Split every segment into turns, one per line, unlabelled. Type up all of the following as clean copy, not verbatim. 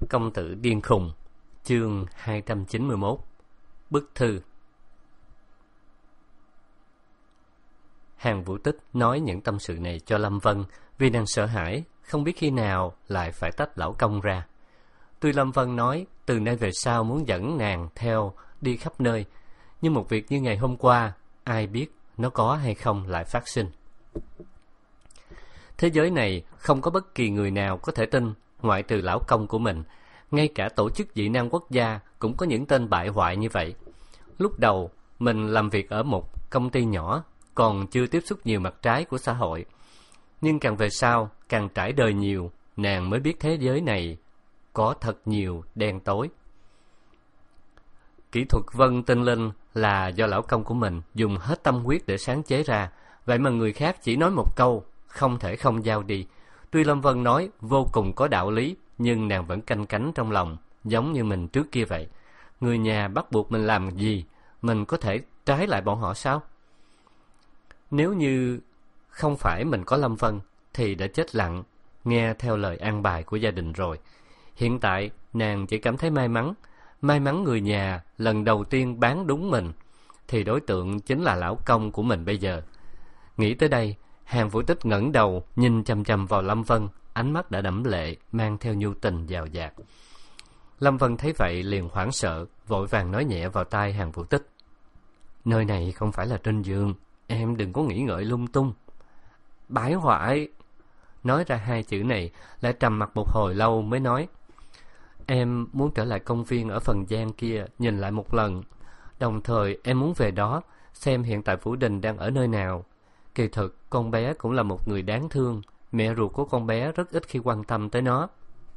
Công tử điên khùng. Chương 291. Bức thư. Hàn Vũ Tích nói những tâm sự này cho Lâm Vân vì nàng sợ hãi, không biết khi nào lại phải tách lão công ra. Tuy Lâm Vân nói từ nay về sau muốn dẫn nàng theo đi khắp nơi, nhưng một việc như ngày hôm qua, ai biết nó có hay không lại phát sinh. Thế giới này không có bất kỳ người nào có thể tin, ngoại trừ lão công của mình. Ngay cả tổ chức dị năng quốc gia cũng có những tên bại hoại như vậy. Lúc đầu, mình làm việc ở một công ty nhỏ, còn chưa tiếp xúc nhiều mặt trái của xã hội. Nhưng càng về sau, càng trải đời nhiều, nàng mới biết thế giới này có thật nhiều đen tối. Kỹ thuật vân tinh linh là do lão công của mình dùng hết tâm huyết để sáng chế ra, vậy mà người khác chỉ nói một câu, không thể không giao đi. Tuy Lâm Vân nói vô cùng có đạo lý, nhưng nàng vẫn canh cánh trong lòng, giống như mình trước kia vậy. Người nhà bắt buộc mình làm gì, mình có thể trái lại bọn họ sao? Nếu như không phải mình có Lâm Vân, thì đã chết lặng, nghe theo lời an bài của gia đình rồi. Hiện tại, nàng chỉ cảm thấy may mắn người nhà lần đầu tiên bán đúng mình, thì đối tượng chính là lão công của mình bây giờ. Nghĩ tới đây, Hàn Vũ Tích ngẩng đầu nhìn chằm chằm vào Lâm Vân, ánh mắt đã đẫm lệ, mang theo nhu tình dào dạt. Lâm Vân thấy vậy liền hoảng sợ, vội vàng nói nhẹ vào tai Hàn Vũ Tích: "Nơi này không phải là trên giường, em đừng có nghĩ ngợi lung tung." Bái hoại. Nói ra hai chữ này, lại trầm mặc một hồi lâu mới nói: "Em muốn trở lại công viên ở phần gian kia nhìn lại một lần. Đồng thời em muốn về đó xem hiện tại Vũ Đình đang ở nơi nào. Kỳ thực con bé cũng là một người đáng thương, mẹ ruột của con bé rất ít khi quan tâm tới nó."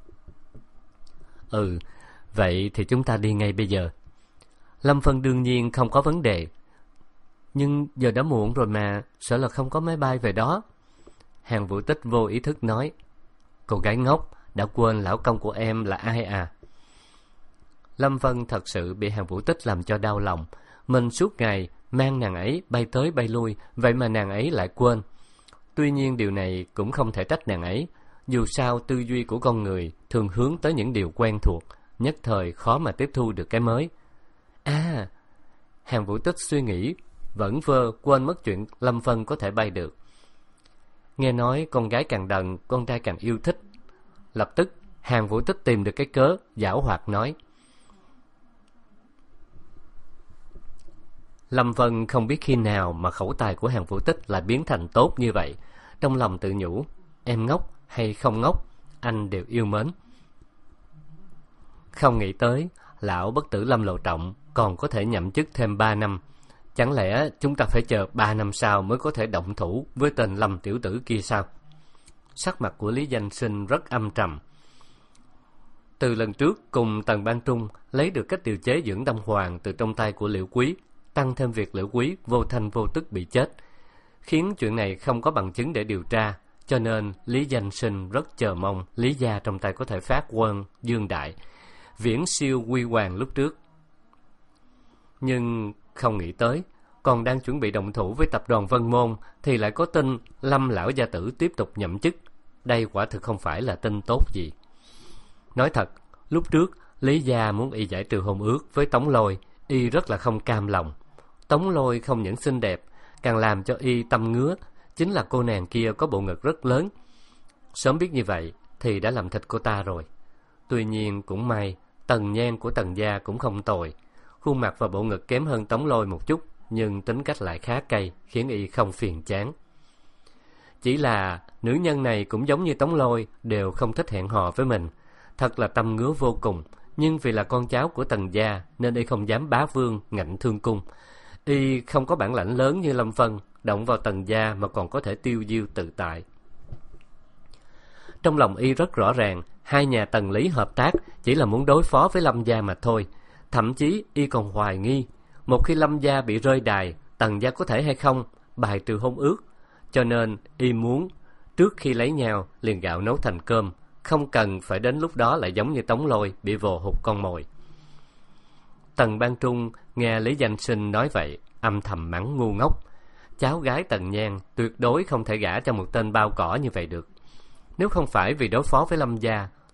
"Ừ, vậy thì chúng ta đi ngay bây giờ." Lâm Vân đương nhiên không có vấn đề. "Nhưng giờ đã muộn rồi mà, sợ là không có máy bay về đó." Hàn Vũ Tích vô ý thức nói: "Cô gái ngốc, đã quên lão công của em là ai à?" Lâm Vân thật sự bị Hàn Vũ Tích làm cho đau lòng. Mình suốt ngày mang nàng ấy bay tới bay lui, vậy mà nàng ấy lại quên. Tuy nhiên điều này cũng không thể trách nàng ấy. Dù sao tư duy của con người thường hướng tới những điều quen thuộc, nhất thời khó mà tiếp thu được cái mới. Hàn Vũ Tích suy nghĩ, vẩn vơ quên mất chuyện Lâm Vân có thể bay được. Nghe nói con gái càng đần, con trai càng yêu thích. Lập tức Hàn Vũ Tích tìm được cái cớ, giảo hoạt nói. Lâm Vân không biết khi nào mà khẩu tài của Hàn Vũ Tích lại biến thành tốt như vậy. Trong lòng tự nhủ, em ngốc hay không ngốc, anh đều yêu mến. Không nghĩ tới, lão bất tử Lâm Lộ Trọng còn có thể nhậm chức thêm 3 năm. Chẳng lẽ chúng ta phải chờ 3 năm sau mới có thể động thủ với tên Lâm tiểu tử kia sao? Sắc mặt của Lý Danh Sinh rất âm trầm. Từ lần trước cùng Tần Ban Trung lấy được cách điều chế dưỡng đâm hoàng từ trong tay của Liễu Quý, tăng thêm việc Liễu Quý vô thanh vô tức bị chết, khiến chuyện này không có bằng chứng để điều tra, cho nên Lý Danh Sinh rất chờ mong Lý gia trong tay có thể phát quân dương đại, viễn siêu Quy Hoàng lúc trước. Nhưng không nghĩ tới, còn đang chuẩn bị động thủ với tập đoàn Vân Môn thì lại có tin Lâm lão gia tử tiếp tục nhậm chức. Đây quả thực không phải là tin tốt gì. Nói thật, lúc trước Lý gia muốn y giải trừ hôn ước với Tống Lôi, y rất là không cam lòng. Tống Lôi không những xinh đẹp, càng làm cho y tâm ngứa, chính là cô nàng kia có bộ ngực rất lớn. Sớm biết như vậy thì đã làm thịt cô ta rồi. Tuy nhiên cũng may, tần nhan của Tần gia cũng không tồi. Khuôn mặt và bộ ngực kém hơn Tống Lôi một chút, nhưng tính cách lại khá cay, khiến y không phiền chán. Chỉ là nữ nhân này cũng giống như Tống Lôi, đều không thích hẹn hò với mình. Thật là tâm ngứa vô cùng, nhưng vì là con cháu của Tần gia nên y không dám bá vương ngạnh thương cung. Y không có bản lãnh lớn như Lâm Vân, động vào Tần gia mà còn có thể tiêu diêu tự tại. Trong lòng y rất rõ ràng, hai nhà Tần Lý hợp tác chỉ là muốn đối phó với Lâm gia mà thôi. Thậm chí y còn hoài nghi, một khi Lâm gia bị rơi đài, Tần gia có thể hay không bài trừ hôn ước. Cho nên y muốn trước khi lấy nhau liền gạo nấu thành cơm, không cần phải đến lúc đó lại giống như Tống Lôi bị vồ hụt con mồi. Tần Ban Trung nghe Lý Danh Sinh nói vậy, âm thầm mắng ngu ngốc. Cháu gái Tần Nhan tuyệt đối không thể gả cho một tên bao cỏ như vậy được. Nếu không phải vì đối phó với Lâm gia,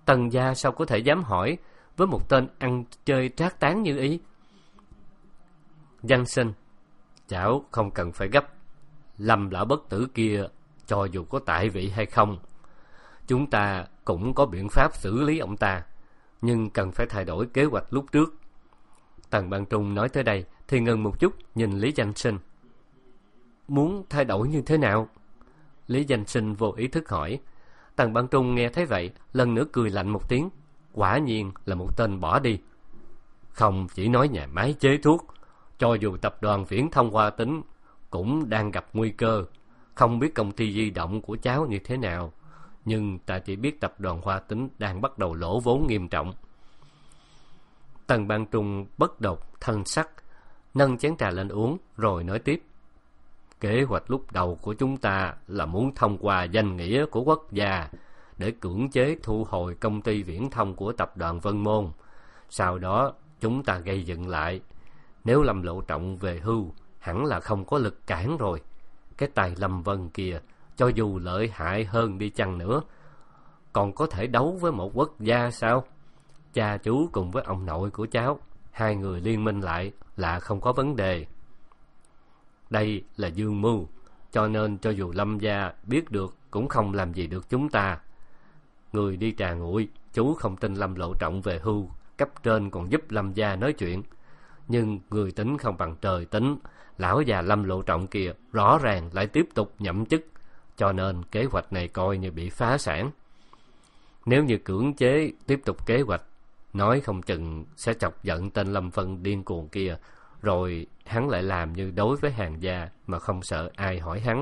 Tần gia sao có thể dám hỏi với một tên ăn chơi trác tán như ý? Văn sinh, cháu không cần phải gấp. Lâm lão bất tử kia, cho dù có tại vị hay không, chúng ta cũng có biện pháp xử lý ông ta, nhưng cần phải thay đổi kế hoạch lúc trước. Tần Bang Trung nói tới đây thì ngừng một chút, nhìn Lý Danh Sinh. Muốn thay đổi như thế nào? Lý Danh Sinh vô ý thức hỏi. Tần Bang Trung nghe thấy vậy, lần nữa cười lạnh một tiếng. Quả nhiên là một tên bỏ đi. Không chỉ nói nhà máy chế thuốc, cho dù tập đoàn Viễn Thông Hoa Tính cũng đang gặp nguy cơ. Không biết công ty di động của cháu như thế nào, nhưng ta chỉ biết tập đoàn Hoa Tính đang bắt đầu lỗ vốn nghiêm trọng. Tần Bang Trung bất độc thanh sắc, nâng chén trà lên uống, rồi nói tiếp. Kế hoạch lúc đầu của chúng ta là muốn thông qua danh nghĩa của quốc gia để cưỡng chế thu hồi công ty viễn thông của tập đoàn Vân Môn. Sau đó chúng ta gây dựng lại. Nếu Lâm Lộ Trọng về hưu, hẳn là không có lực cản rồi. Cái tài Lâm Vân kia, cho dù lợi hại hơn đi chăng nữa, còn có thể đấu với một quốc gia sao? Cha chú cùng với ông nội của cháu, hai người liên minh lại là không có vấn đề. Đây là dương mưu, cho nên cho dù Lâm gia biết được cũng không làm gì được chúng ta. Người đi trà nguội, chú không tin Lâm Lộ Trọng về hưu, cấp trên còn giúp Lâm gia nói chuyện. Nhưng người tính không bằng trời tính, lão già Lâm Lộ Trọng kia rõ ràng lại tiếp tục nhậm chức, cho nên kế hoạch này coi như bị phá sản. Nếu như cưỡng chế tiếp tục kế hoạch, nói không chừng sẽ chọc giận tên Lâm Vân điên cuồng kia, rồi hắn lại làm như đối với Hàn gia mà không sợ ai hỏi hắn.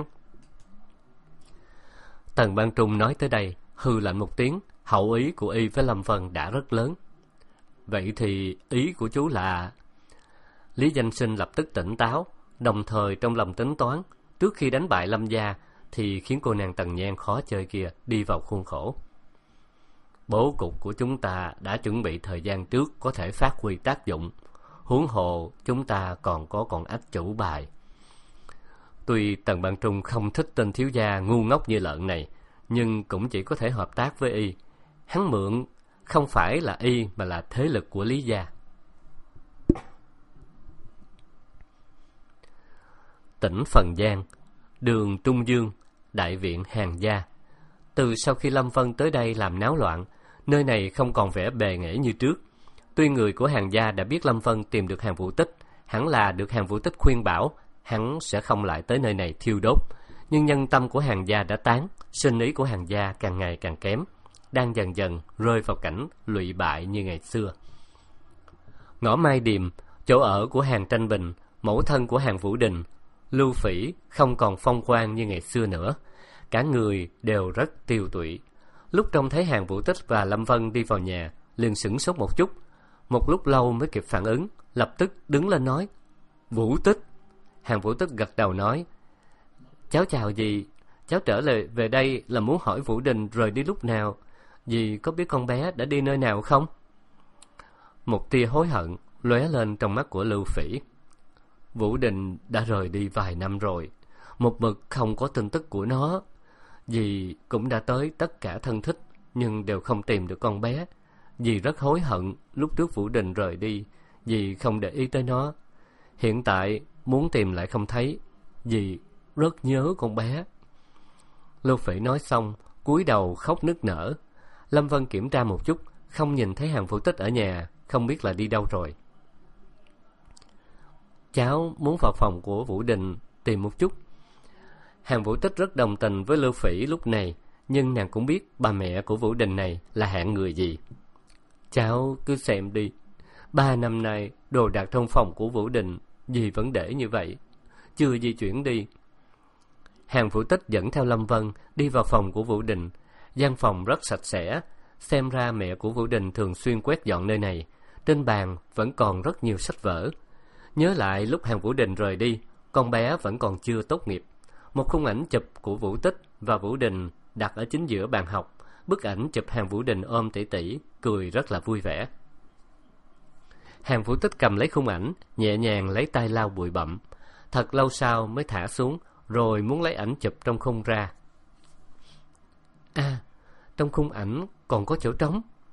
Tần Bang Trung nói tới đây, hừ lạnh một tiếng, hậu ý của y với Lâm Vân đã rất lớn. Vậy thì ý của chú là... Lý Danh Sinh lập tức tỉnh táo, đồng thời trong lòng tính toán, trước khi đánh bại Lâm gia thì khiến cô nàng Tần Nhan khó chơi kia đi vào khuôn khổ. Bố cục của chúng ta đã chuẩn bị thời gian trước có thể phát huy tác dụng, huống hồ chúng ta còn có con ách chủ bài. Tuy Tần Bang Trung không thích tên thiếu gia ngu ngốc như lợn này, nhưng cũng chỉ có thể hợp tác với y. Hắn mượn không phải là y mà là thế lực của Lý gia. Tỉnh Phần Giang, đường Trung Dương, đại viện Hàn gia. Từ sau khi Lâm Vân tới đây làm náo loạn, nơi này không còn vẻ bề nghệ như trước. Tuy người của Hàn gia đã biết Lâm Vân tìm được Hàn Vũ Tích, hẳn là được Hàn Vũ Tích khuyên bảo hắn sẽ không lại tới nơi này thiêu đốt, nhưng nhân tâm của Hàn gia đã tán, sinh ý của Hàn gia càng ngày càng kém, đang dần dần rơi vào cảnh lụy bại như ngày xưa. Ngõ Mai Điềm, chỗ ở của Hàn Tranh Bình, mẫu thân của Hàn Vũ Đình, Lưu Phỉ không còn phong quang như ngày xưa nữa, cả người đều rất tiêu tụy. Lúc trông thấy Hàn Vũ Tích và Lâm Vân đi vào nhà, liền sửng sốt một chút, một lúc lâu mới kịp phản ứng, lập tức đứng lên nói: Vũ Tích. Hàn Vũ Tích gật đầu nói: Cháu chào dì, cháu trở lại về đây là muốn hỏi Vũ Đình rời đi lúc nào, dì có biết con bé đã đi nơi nào không? Một tia hối hận lóe lên trong mắt của Lưu Phỉ. Vũ Đình đã rời đi vài năm rồi, một mực không có tin tức của nó. Dì cũng đã tới tất cả thân thích, nhưng đều không tìm được con bé. Dì rất hối hận lúc trước Vũ Đình rời đi, dì không để ý tới nó. Hiện tại muốn tìm lại không thấy, dì rất nhớ con bé. Lưu Phỉ nói xong, cúi đầu khóc nức nở. Lâm Vân kiểm tra một chút, không nhìn thấy Hàn Vũ Tích ở nhà, không biết là đi đâu rồi. Cháu muốn vào phòng của Vũ Đình tìm một chút. Hàn Vũ Tích rất đồng tình với Lưu Phỉ lúc này, nhưng nàng cũng biết bà mẹ của Vũ Đình này là hạng người gì. Cháu cứ xem đi, 3 năm nay đồ đạc trong phòng của Vũ Đình dì vẫn để như vậy, chưa di chuyển đi. Hàn Vũ Tích dẫn theo Lâm Vân đi vào phòng của Vũ Đình. Gian phòng rất sạch sẽ, xem ra mẹ của Vũ Đình thường xuyên quét dọn nơi này. Trên bàn vẫn còn rất nhiều sách vở. Nhớ lại lúc Hàn Vũ Đình rời đi, con bé vẫn còn chưa tốt nghiệp. Một khung ảnh chụp của Vũ Tích và Vũ Đình đặt ở chính giữa bàn học. Bức ảnh chụp Hàn Vũ Đình ôm tỷ tỷ, cười rất là vui vẻ. Hàn Vũ Tích cầm lấy khung ảnh, nhẹ nhàng lấy tay lau bụi bặm. Thật lâu sau mới thả xuống, rồi muốn lấy ảnh chụp trong khung ra. À, trong khung ảnh còn có chỗ trống,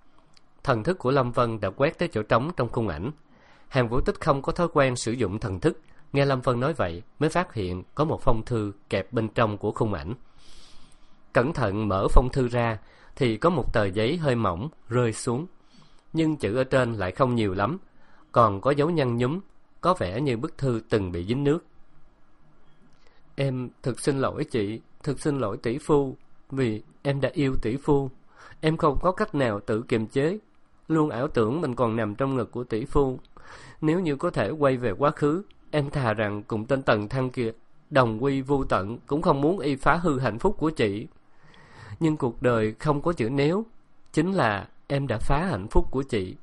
Thần thức của Lâm Vân đã quét tới chỗ trống trong khung ảnh. Hàn Vũ Tích không có thói quen sử dụng thần thức, nghe Lâm Vân nói vậy mới phát hiện có một phong thư kẹp bên trong của khung ảnh. Cẩn thận mở phong thư ra thì có một tờ giấy hơi mỏng rơi xuống, nhưng chữ ở trên lại không nhiều lắm, còn có dấu nhăn nhúm, có vẻ như bức thư từng bị dính nước. Em thực xin lỗi chị, thực xin lỗi tỷ phu, vì em đã yêu tỷ phu. Em không có cách nào tự kiềm chế, luôn ảo tưởng mình còn nằm trong ngực của tỷ phu. Nếu như có thể quay về quá khứ, em thà rằng cùng tên Tần Thăng kia đồng quy vu tận, cũng không muốn y phá hư hạnh phúc của chị. Nhưng cuộc đời không có chữ nếu, chính là em đã phá hạnh phúc của chị.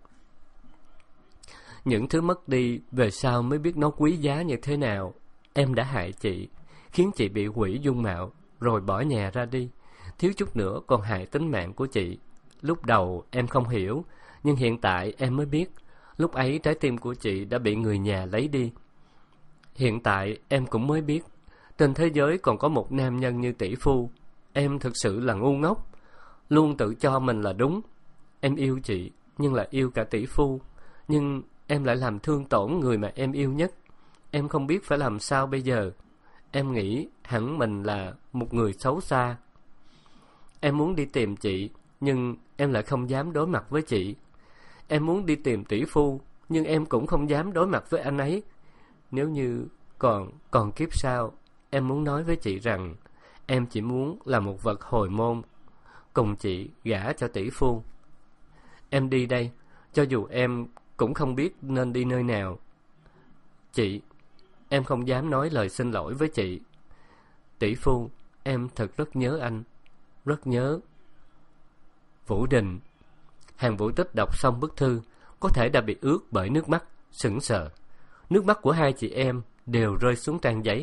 Những thứ mất đi về sau mới biết nó quý giá như thế nào. Em đã hại chị, khiến chị bị hủy dung mạo, rồi bỏ nhà ra đi, thiếu chút nữa còn hại tính mạng của chị. Lúc đầu em không hiểu, nhưng hiện tại em mới biết, lúc ấy trái tim của chị đã bị người nhà lấy đi. Hiện tại em cũng mới biết, trên thế giới còn có một nam nhân như tỷ phu. Em thực sự là ngu ngốc, luôn tự cho mình là đúng. Em yêu chị, nhưng là yêu cả tỷ phu. Nhưng em lại làm thương tổn người mà em yêu nhất. Em không biết phải làm sao bây giờ. Em nghĩ hẳn mình là một người xấu xa. Em muốn đi tìm chị, nhưng em lại không dám đối mặt với chị. Em muốn đi tìm tỷ phu, nhưng em cũng không dám đối mặt với anh ấy. Nếu như còn kiếp sau, em muốn nói với chị rằng em chỉ muốn là một vật hồi môn, cùng chị gả cho tỷ phu. Em đi đây, cho dù em cũng không biết nên đi nơi nào. Chị, em không dám nói lời xin lỗi với chị. Tỷ phu, em thật rất nhớ anh, rất nhớ. Vũ Đình. Hàn Vũ Tích đọc xong bức thư, có thể đã bị ướt bởi nước mắt, sững sờ. Nước mắt của hai chị em đều rơi xuống trang giấy.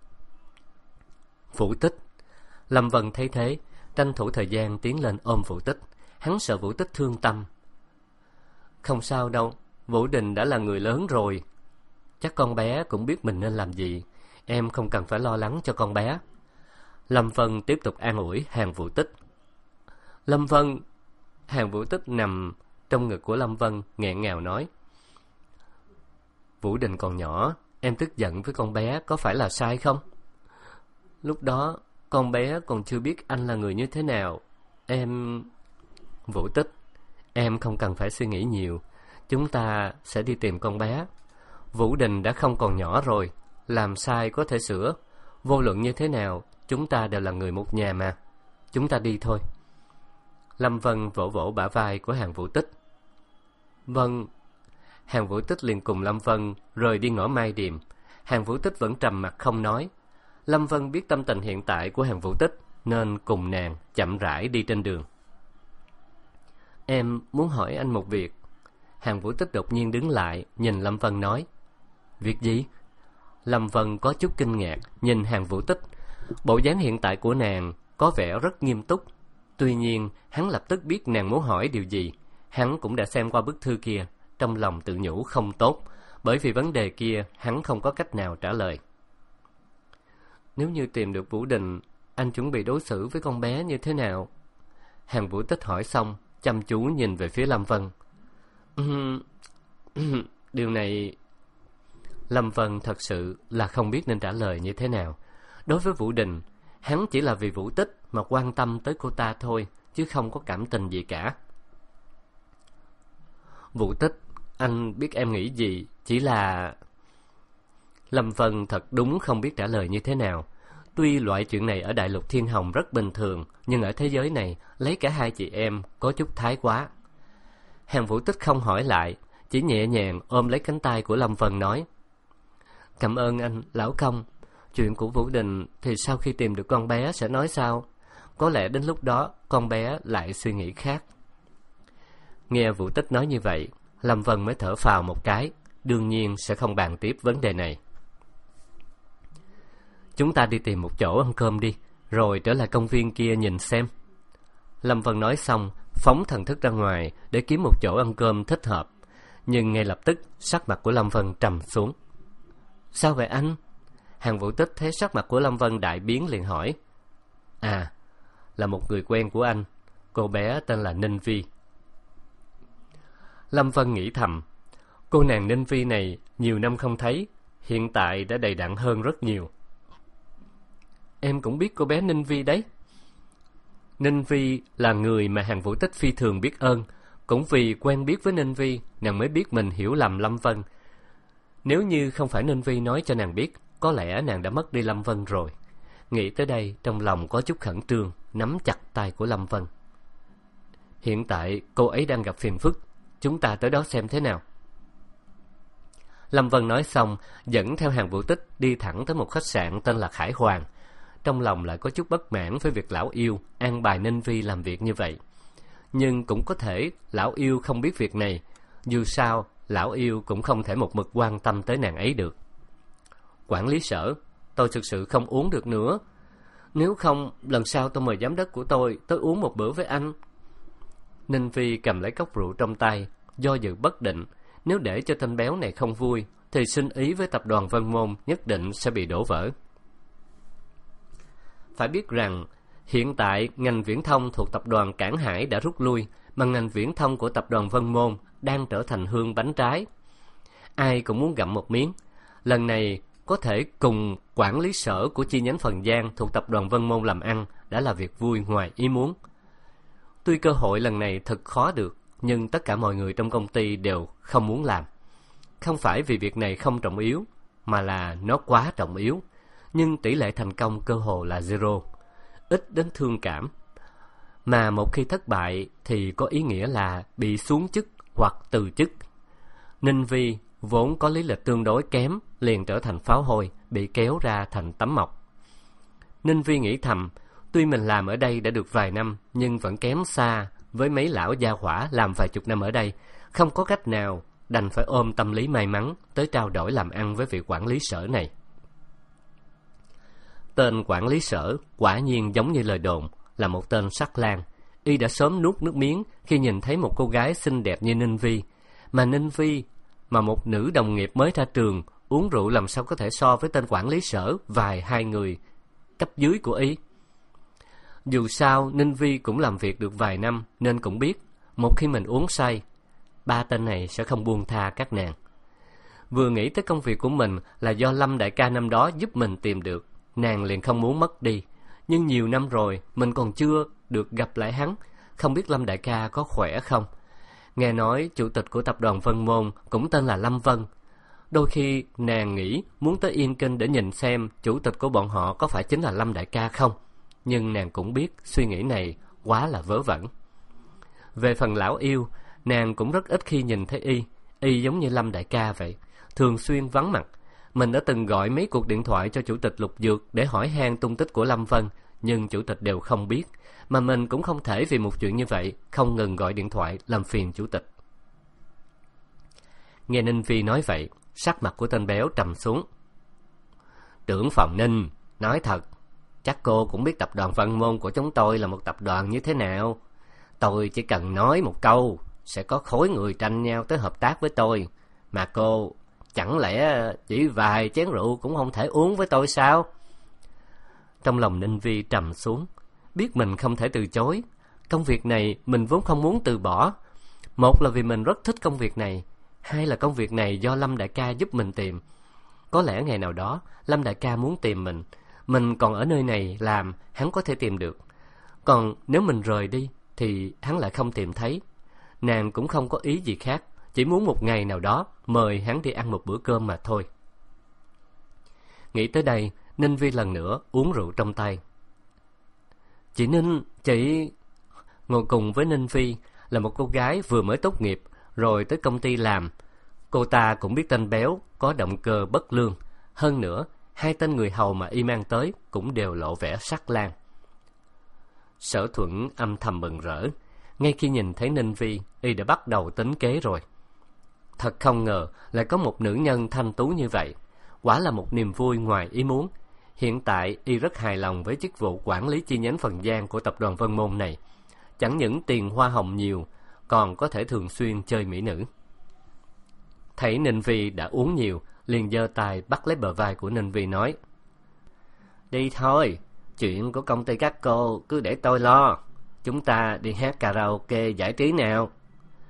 Vũ Tích. Lâm Vân thấy thế, tranh thủ thời gian tiến lên ôm Vũ Tích. Hắn sợ Vũ Tích thương tâm. Không sao đâu, Vũ Đình đã là người lớn rồi. Chắc con bé cũng biết mình nên làm gì. Em không cần phải lo lắng cho con bé. Lâm Vân tiếp tục an ủi Hàn Vũ Tích. Lâm Vân. Hàn Vũ Tích nằm trong ngực của Lâm Vân, nghẹn ngào nói. Vũ Đình còn nhỏ, em tức giận với con bé có phải là sai không? Lúc đó con bé còn chưa biết anh là người như thế nào. Em... Vũ Tích, em không cần phải suy nghĩ nhiều. Chúng ta sẽ đi tìm con bé. Vũ Đình đã không còn nhỏ rồi, làm sai có thể sửa. Vô luận như thế nào, chúng ta đều là người một nhà mà. Chúng ta đi thôi. Lâm Vân vỗ vỗ bả vai của Hàn Vũ Tích. Vâng. Hàn Vũ Tích liền cùng Lâm Vân rời đi ngõ Mai Điềm. Hàn Vũ Tích vẫn trầm mặc không nói. Lâm Vân biết tâm tình hiện tại của Hàn Vũ Tích, nên cùng nàng chậm rãi đi trên đường. Em muốn hỏi anh một việc. Hàn Vũ Tích đột nhiên đứng lại, nhìn Lâm Vân nói. Việc gì? Lâm Vân có chút kinh ngạc, nhìn Hàn Vũ Tích. Bộ dáng hiện tại của nàng có vẻ rất nghiêm túc. Tuy nhiên, hắn lập tức biết nàng muốn hỏi điều gì. Hắn cũng đã xem qua bức thư kia, trong lòng tự nhủ không tốt, bởi vì vấn đề kia hắn không có cách nào trả lời. Nếu như tìm được Vũ Đình, anh chuẩn bị đối xử với con bé như thế nào? Hàn Vũ Tích hỏi xong, chăm chú nhìn về phía Lâm Vân. Điều này... Lâm Vân thật sự là không biết nên trả lời như thế nào. Đối với Vũ Đình, hắn chỉ là vì Vũ Tích mà quan tâm tới cô ta thôi, chứ không có cảm tình gì cả. Vũ Tích, anh biết em nghĩ gì, chỉ là... Lâm Vân thật đúng không biết trả lời như thế nào. Tuy loại chuyện này ở Đại Lục Thiên Hồng rất bình thường, nhưng ở thế giới này, lấy cả hai chị em có chút thái quá. Hàn Vũ Tích không hỏi lại, chỉ nhẹ nhàng ôm lấy cánh tay của Lâm Vân nói. Cảm ơn anh, lão công. Chuyện của Vũ Đình thì sau khi tìm được con bé sẽ nói sao? Có lẽ đến lúc đó con bé lại suy nghĩ khác. Nghe Vũ Tích nói như vậy, Lâm Vân mới thở phào một cái. Đương nhiên sẽ không bàn tiếp vấn đề này. Chúng ta đi tìm một chỗ ăn cơm đi, rồi trở lại công viên kia nhìn xem. Lâm Vân nói xong, phóng thần thức ra ngoài để kiếm một chỗ ăn cơm thích hợp. Nhưng ngay lập tức sắc mặt của Lâm Vân trầm xuống. Sao vậy anh? Hàn Vũ Tích thấy sắc mặt của Lâm Vân đại biến liền hỏi. À, là một người quen của anh. Cô bé tên là Ninh Vi. Lâm Vân nghĩ thầm, cô nàng Ninh Vi này nhiều năm không thấy, hiện tại đã đầy đặn hơn rất nhiều. Em cũng biết cô bé Ninh Vi đấy. Ninh Vi là người mà Hàn Vũ Tích phi thường biết ơn. Cũng vì quen biết với Ninh Vi, nàng mới biết mình hiểu lầm Lâm Vân. Nếu như không phải Ninh Vi nói cho nàng biết, có lẽ nàng đã mất đi Lâm Vân rồi. Nghĩ tới đây, trong lòng có chút khẩn trương, nắm chặt tay của Lâm Vân. Hiện tại cô ấy đang gặp phiền phức, chúng ta tới đó xem thế nào. Lâm Vân nói xong, dẫn theo Hàn Vũ Tích đi thẳng tới một khách sạn tên là Khải Hoàng. Trong lòng lại có chút bất mãn với việc lão yêu an bài Ninh Vi làm việc như vậy. Nhưng cũng có thể lão yêu không biết việc này. Dù sao, lão yêu cũng không thể một mực quan tâm tới nàng ấy được. Quản lý Sở, tôi thực sự không uống được nữa. Nếu không, lần sau tôi mời giám đốc của tôi tới uống một bữa với anh. Ninh Vi cầm lấy cốc rượu trong tay, do dự bất định. Nếu để cho tên béo này không vui, thì sinh ý với tập đoàn Vân Môn nhất định sẽ bị đổ vỡ. Phải biết rằng, hiện tại ngành viễn thông thuộc tập đoàn Cảng Hải đã rút lui, mà ngành viễn thông của tập đoàn Vân Môn đang trở thành hương bánh trái. Ai cũng muốn gặm một miếng. Lần này có thể cùng quản lý sở của chi nhánh Phần Giang thuộc tập đoàn Vân Môn làm ăn đã là việc vui ngoài ý muốn. Tuy cơ hội lần này thật khó được, nhưng tất cả mọi người trong công ty đều không muốn làm. Không phải vì việc này không trọng yếu, mà là nó quá trọng yếu. Nhưng tỷ lệ thành công cơ hồ là zero, ít đến thương cảm. Mà một khi thất bại thì có ý nghĩa là bị xuống chức hoặc từ chức. Ninh Vi vốn có lý lịch tương đối kém, liền trở thành pháo hôi, bị kéo ra thành tấm mộc. Ninh Vi nghĩ thầm, tuy mình làm ở đây đã được vài năm, nhưng vẫn kém xa với mấy lão gia hỏa làm vài chục năm ở đây. Không có cách nào, đành phải ôm tâm lý may mắn tới trao đổi làm ăn với vị quản lý sở này. Tên quản lý sở quả nhiên giống như lời đồn, là một tên sắc lang. Y đã sớm nuốt nước miếng khi nhìn thấy một cô gái xinh đẹp như Ninh Vi. Mà Ninh Vi, mà một nữ đồng nghiệp mới ra trường, uống rượu làm sao có thể so với tên quản lý sở hai người cấp dưới của Y. Dù sao, Ninh Vi cũng làm việc được vài năm, nên cũng biết, một khi mình uống say, ba tên này sẽ không buông tha các nàng. Vừa nghĩ tới công việc của mình là do Lâm đại ca năm đó giúp mình tìm được, nàng liền không muốn mất đi. Nhưng nhiều năm rồi, mình còn chưa được gặp lại hắn, không biết Lâm đại ca có khỏe không. Nghe nói chủ tịch của tập đoàn Vân Môn cũng tên là Lâm Vân. Đôi khi nàng nghĩ muốn tới Yên Kinh để nhìn xem chủ tịch của bọn họ có phải chính là Lâm đại ca không. Nhưng nàng cũng biết suy nghĩ này quá là vớ vẩn. Về phần lão yêu, nàng cũng rất ít khi nhìn thấy y giống như Lâm đại ca vậy, thường xuyên vắng mặt. Mình đã từng gọi mấy cuộc điện thoại cho chủ tịch Lục Dược để hỏi han tung tích của Lâm Vân, nhưng chủ tịch đều không biết, mà mình cũng không thể vì một chuyện như vậy không ngừng gọi điện thoại làm phiền chủ tịch. Nghe Ninh Vi nói vậy, sắc mặt của tên béo trầm xuống. Trưởng phòng Ninh, nói thật, chắc cô cũng biết tập đoàn Vân Môn của chúng tôi là một tập đoàn như thế nào. Tôi chỉ cần nói một câu, sẽ có khối người tranh nhau tới hợp tác với tôi. Mà cô, chẳng lẽ chỉ vài chén rượu cũng không thể uống với tôi sao? Trong lòng Ninh Vi trầm xuống, biết mình không thể từ chối. Công việc này mình vốn không muốn từ bỏ. Một là vì mình rất thích công việc này, hai là công việc này do Lâm đại ca giúp mình tìm. Có lẽ ngày nào đó Lâm đại ca muốn tìm mình còn ở nơi này làm, hắn có thể tìm được. Còn nếu mình rời đi thì hắn lại không tìm thấy. Nàng cũng không có ý gì khác, chỉ muốn một ngày nào đó mời hắn đi ăn một bữa cơm mà thôi. Nghĩ tới đây, Ninh Vi lần nữa uống rượu trong tay. Chị Ninh, chị... Ngồi cùng với Ninh Vi là một cô gái vừa mới tốt nghiệp, rồi tới công ty làm. Cô ta cũng biết tên béo có động cơ bất lương. Hơn nữa, hai tên người hầu mà y mang tới cũng đều lộ vẻ sắc lang. Sở Thuận âm thầm mừng rỡ. Ngay khi nhìn thấy Ninh Vi, y đã bắt đầu tính kế rồi. Thật không ngờ lại có một nữ nhân thanh tú như vậy. Quả là một niềm vui ngoài ý muốn. Hiện tại y rất hài lòng với chức vụ quản lý chi nhánh Phần Giang của tập đoàn Vân Môn này. Chẳng những tiền hoa hồng nhiều, còn có thể thường xuyên chơi mỹ nữ. Thấy Ninh Vi đã uống nhiều, liền giơ tay bắt lấy bờ vai của Ninh Vi nói: Đi thôi, chuyện của công ty các cô cứ để tôi lo. Chúng ta đi hát karaoke giải trí nào.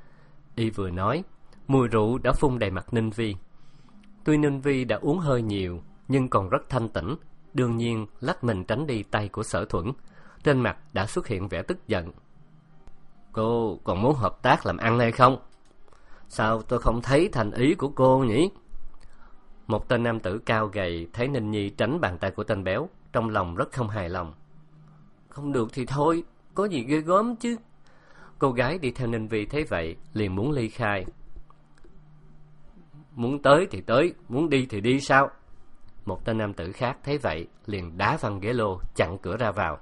Y vừa nói, mùi rượu đã phun đầy mặt Ninh Vi. Tuy Ninh Vi đã uống hơi nhiều, nhưng còn rất thanh tĩnh, đương nhiên lách mình tránh đi tay của Sở Thuẫn. Trên mặt đã xuất hiện vẻ tức giận. Cô còn muốn hợp tác làm ăn hay không? Sao tôi không thấy thành ý của cô nhỉ? Một tên nam tử cao gầy thấy Ninh Nhi tránh bàn tay của tên béo, trong lòng rất không hài lòng. Không được thì thôi, có gì ghê gớm chứ. Cô gái đi theo Ninh Vi thấy vậy, liền muốn ly khai. Muốn tới thì tới, muốn đi thì đi sao? Một tên nam tử khác thấy vậy, liền đá văng ghế lô, chặn cửa ra vào.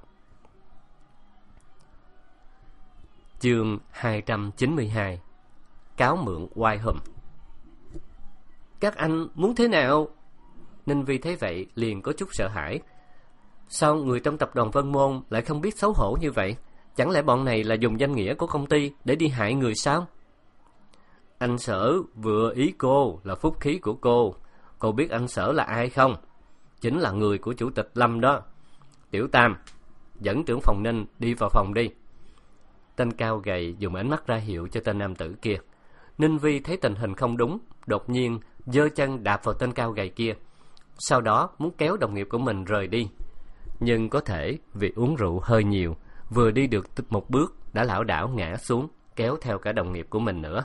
Chương 292. Cáo mượn oai hùm. Các anh muốn thế nào? Ninh Vi thấy vậy liền có chút sợ hãi. Sao người trong tập đoàn Vân Môn lại không biết xấu hổ như vậy? Chẳng lẽ bọn này là dùng danh nghĩa của công ty để đi hại người sao? Anh Sở vừa ý cô là phúc khí của cô. Cô biết anh Sở là ai không? Chính là người của chủ tịch Lâm đó. Tiểu Tam, dẫn trưởng phòng Ninh đi vào phòng đi. Tên cao gầy dùng ánh mắt ra hiệu cho tên nam tử kia. Ninh Vi thấy tình hình không đúng, đột nhiên giơ chân đạp vào tên cao gầy kia. Sau đó muốn kéo đồng nghiệp của mình rời đi. Nhưng có thể vì uống rượu hơi nhiều, vừa đi được một bước đã lảo đảo ngã xuống, kéo theo cả đồng nghiệp của mình nữa.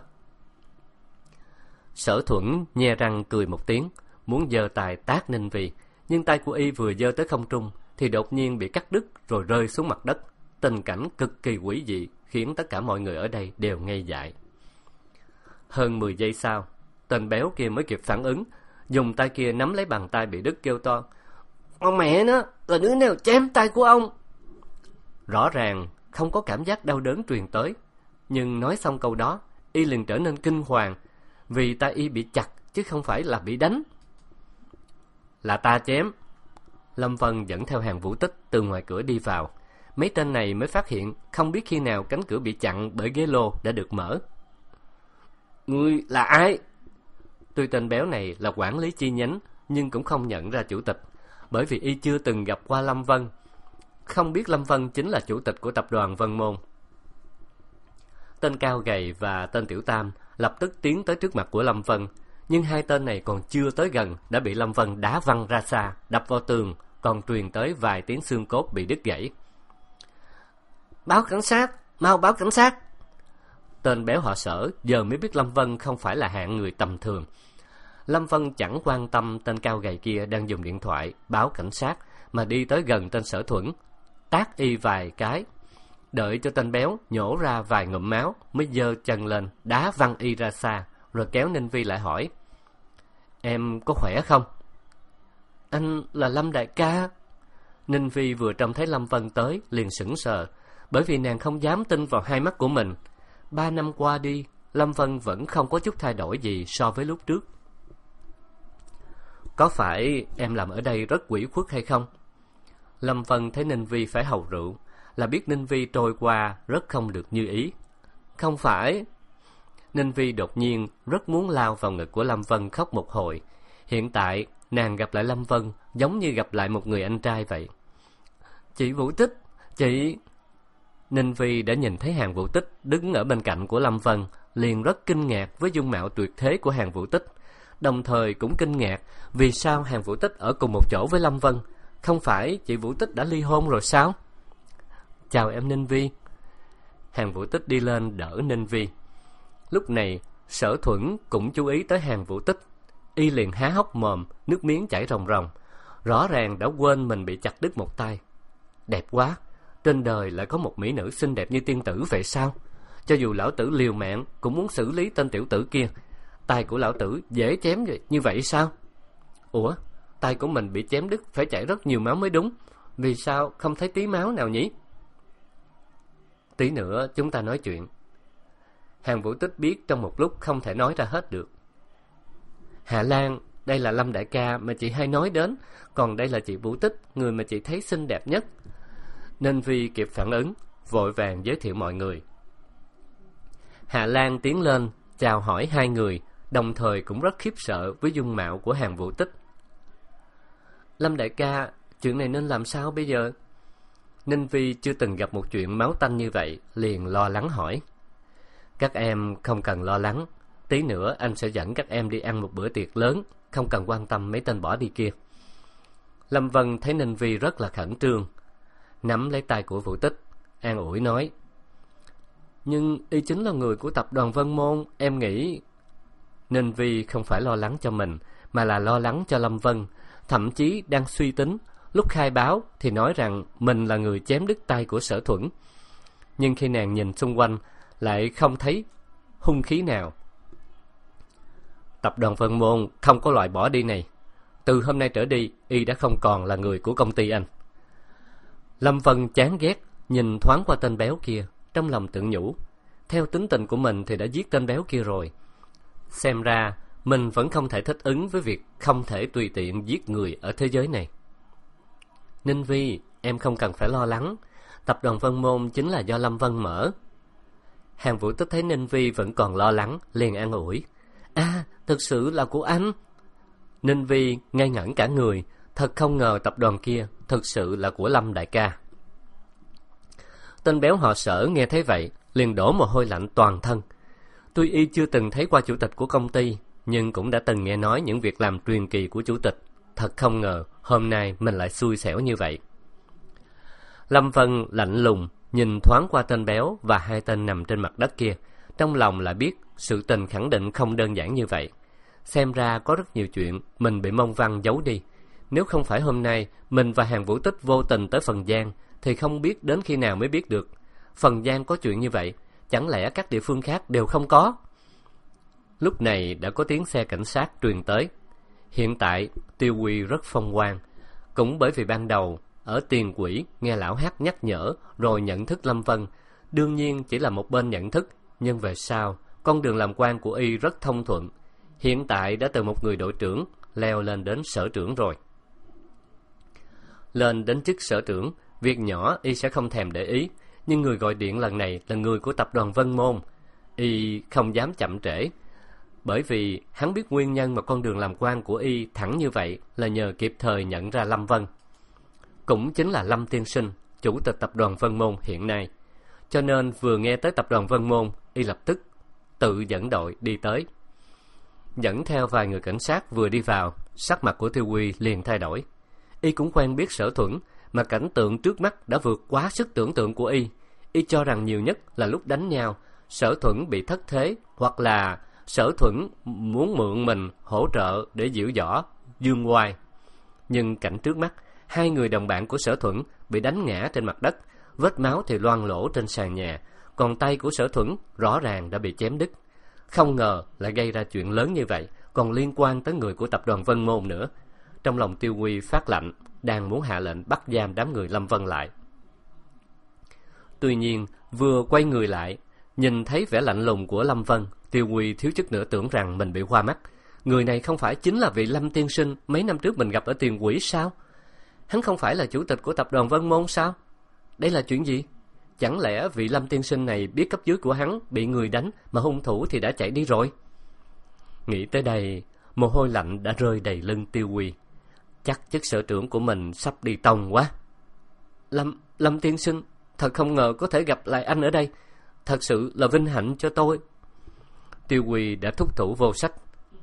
Sở Thuẫn nhe răng cười một tiếng, muốn giơ tay tát Ninh Vi, nhưng tay của y vừa giơ tới không trung thì đột nhiên bị cắt đứt rồi rơi xuống mặt đất. Tình cảnh cực kỳ quỷ dị khiến tất cả mọi người ở đây đều ngây dại. Hơn 10 giây sau, tên béo kia mới kịp phản ứng, dùng tay kia nắm lấy bàn tay bị đứt kêu to: Ông mẹ nó, là đứa nào chém tay của ông? Rõ ràng không có cảm giác đau đớn truyền tới, nhưng nói xong câu đó, y liền trở nên kinh hoàng, vì tay y bị chặt chứ không phải là bị đánh. Là ta chém. Lâm Vân dẫn theo Hàn Vũ Tích từ ngoài cửa đi vào. Mấy tên này mới phát hiện không biết khi nào cánh cửa bị chặn bởi ghế lô đã được mở. Ngươi là ai? Tuy tên béo này là quản lý chi nhánh, nhưng cũng không nhận ra chủ tịch, bởi vì y chưa từng gặp qua Lâm Vân. Không biết Lâm Vân chính là chủ tịch của tập đoàn Vân Môn. Tên cao gầy và tên tiểu tam lập tức tiến tới trước mặt của Lâm Vân, nhưng hai tên này còn chưa tới gần đã bị Lâm Vân đá văng ra xa, đập vào tường, còn truyền tới vài tiếng xương cốt bị đứt gãy. Báo cảnh sát, mau báo cảnh sát. Tên béo họ Sở giờ mới biết Lâm Vân không phải là hạng người tầm thường. Lâm Vân chẳng quan tâm tên cao gầy kia đang dùng điện thoại báo cảnh sát, mà đi tới gần tên Sở Thuẫn, tát y vài cái, đợi cho tên béo nhổ ra vài ngụm máu mới giơ chân lên đá văng y ra xa, rồi kéo Ninh Vi lại hỏi: Em có khỏe không? Anh là Lâm đại ca. Ninh Vi vừa trông thấy Lâm Vân tới liền sững sờ, bởi vì nàng không dám tin vào hai mắt của mình. 3 năm qua đi, Lâm Vân vẫn không có chút thay đổi gì so với lúc trước. Có phải em làm ở đây rất ủy khuất hay không? Lâm Vân thấy Ninh Vi phải hầu rượu là biết Ninh Vi trôi qua rất không được như ý. Không phải. Ninh Vi đột nhiên rất muốn lao vào ngực của Lâm Vân khóc một hồi. Hiện tại nàng gặp lại Lâm Vân giống như gặp lại một người anh trai vậy. Chị Vũ Tích, chị... Ninh Vi đã nhìn thấy Hàn Vũ Tích đứng ở bên cạnh của Lâm Vân, liền rất kinh ngạc với dung mạo tuyệt thế của Hàn Vũ Tích, đồng thời cũng kinh ngạc vì sao Hàn Vũ Tích ở cùng một chỗ với Lâm Vân. Không phải chị Vũ Tích đã ly hôn rồi sao? Chào em Ninh Vi. Hàn Vũ Tích đi lên đỡ Ninh Vi. Lúc này Sở Thuẫn cũng chú ý tới Hàn Vũ Tích, y liền há hốc mồm, nước miếng chảy ròng ròng, rõ ràng đã quên mình bị chặt đứt một tay. Đẹp quá, trên đời lại có một mỹ nữ xinh đẹp như tiên tử vậy sao? Cho dù lão tử liều mạng cũng muốn xử lý tên tiểu tử kia. Tay của lão tử dễ chém như vậy sao? Ủa, tay của mình bị chém đứt phải chảy rất nhiều máu mới đúng, vì sao không thấy tí máu nào nhỉ? Tí nữa chúng ta nói chuyện. Hàn Vũ Tích biết trong một lúc không thể nói ra hết được. Hạ Lan, đây là Lâm đại ca mà chị hay nói đến, còn đây là chị Vũ Tích, người mà chị thấy xinh đẹp nhất. Nên Vi kịp phản ứng, vội vàng giới thiệu mọi người. Hạ Lan tiến lên chào hỏi hai người, đồng thời cũng rất khiếp sợ với dung mạo của Hàn Vũ Tích. Lâm đại ca, chuyện này nên làm sao bây giờ? Ninh Vi chưa từng gặp một chuyện máu tanh như vậy, liền lo lắng hỏi. Các em không cần lo lắng, tí nữa anh sẽ dẫn các em đi ăn một bữa tiệc lớn, không cần quan tâm mấy tên bỏ đi kia. Lâm Vân thấy Ninh Vi rất là khẩn trương, nắm lấy tay của Vũ Tích, an ủi nói: Nhưng y chính là người của tập đoàn Vân Môn, em nghĩ... Ninh Vi không phải lo lắng cho mình, mà là lo lắng cho Lâm Vân, thậm chí đang suy tính. Lúc khai báo thì nói rằng mình là người chém đứt tay của Sở Thuẫn, nhưng khi nàng nhìn xung quanh lại không thấy hung khí nào. Tập đoàn Vân Môn không có loại bỏ đi này. Từ hôm nay trở đi, y đã không còn là người của công ty anh. Lâm Vân chán ghét nhìn thoáng qua tên béo kia, trong lòng tự nhủ, theo tính tình của mình thì đã giết tên béo kia rồi. Xem ra mình vẫn không thể thích ứng với việc không thể tùy tiện giết người ở thế giới này. Ninh Vi, em không cần phải lo lắng, tập đoàn Vân Môn chính là do Lâm Vân mở. Hàng Vũ Tích thấy Ninh Vi vẫn còn lo lắng, liền an ủi: Thực sự là của anh. Ninh Vi ngây ngẩn cả người, thật không ngờ tập đoàn kia thực sự là của Lâm đại ca. Tên béo họ Sở nghe thấy vậy, liền đổ mồ hôi lạnh toàn thân. Tuy y chưa từng thấy qua chủ tịch của công ty, nhưng cũng đã từng nghe nói những việc làm truyền kỳ của chủ tịch. Thật không ngờ hôm nay mình lại xui xẻo như vậy. Lâm Vân lạnh lùng nhìn thoáng qua tên béo và hai tên nằm trên mặt đất kia, trong lòng lại biết sự tình khẳng định không đơn giản như vậy. Xem ra có rất nhiều chuyện mình bị Mông Văn giấu đi. Nếu không phải hôm nay mình và Hàng Vũ Tích vô tình tới Phần Giang, thì không biết đến khi nào mới biết được. Phần Giang có chuyện như vậy, chẳng lẽ các địa phương khác đều không có? Lúc này đã có tiếng xe cảnh sát truyền tới. Hiện tại Tiêu Quy rất phong quang, cũng bởi vì ban đầu ở Tiền Quỹ nghe lão hát nhắc nhở rồi nhận thức Lâm Vân, đương nhiên chỉ là một bên nhận thức, nhưng về sau con đường làm quan của y rất thông thuận. Hiện tại đã từ một người đội trưởng leo lên đến sở trưởng rồi. Lên đến chức sở trưởng, việc nhỏ y sẽ không thèm để ý, nhưng người gọi điện lần này là người của tập đoàn Vân Môn. Y không dám chậm trễ, bởi vì hắn biết nguyên nhân mà con đường làm quan của y thẳng như vậy là nhờ kịp thời nhận ra Lâm Vân, cũng chính là Lâm tiên sinh, chủ tịch tập đoàn Vân Môn hiện nay. Cho nên vừa nghe tới tập đoàn Vân Môn, y lập tức tự dẫn đội đi tới. Dẫn theo vài người cảnh sát vừa đi vào, sắc mặt của Tiêu Quy liền thay đổi. Y cũng quen biết Sở Thuẫn, mà cảnh tượng trước mắt đã vượt quá sức tưởng tượng của y. Y cho rằng nhiều nhất là lúc đánh nhau, Sở Thuẫn bị thất thế, hoặc là Sở Thuẫn muốn mượn mình hỗ trợ để giễu giõ dương oai. Nhưng cảnh trước mắt, hai người đồng bạn của Sở Thuẫn bị đánh ngã trên mặt đất, vết máu thì loang lổ trên sàn nhà, còn tay của Sở Thuẫn rõ ràng đã bị chém đứt. Không ngờ lại gây ra chuyện lớn như vậy, còn liên quan tới người của tập đoàn Vân Môn nữa. Trong lòng Tiêu Quy phát lạnh, đang muốn hạ lệnh bắt giam đám người Lâm Vân lại. Tuy nhiên vừa quay người lại, nhìn thấy vẻ lạnh lùng của Lâm Vân, Tiêu Quy thiếu chút nữa tưởng rằng mình bị hoa mắt. Người này không phải chính là vị Lâm tiên sinh mấy năm trước mình gặp ở Tiền Quỹ sao? Hắn không phải là chủ tịch của tập đoàn Vân Môn sao? Đây là chuyện gì? Chẳng lẽ vị Lâm tiên sinh này biết cấp dưới của hắn bị người đánh mà hung thủ thì đã chạy đi rồi? Nghĩ tới đây, mồ hôi lạnh đã rơi đầy lưng Tiêu Quy. Chắc chức sở trưởng của mình sắp đi tông quá. Lâm tiên sinh, thật không ngờ có thể gặp lại anh ở đây. Thật sự là vinh hạnh cho tôi. Tiêu Quy đã thúc thủ vô sách.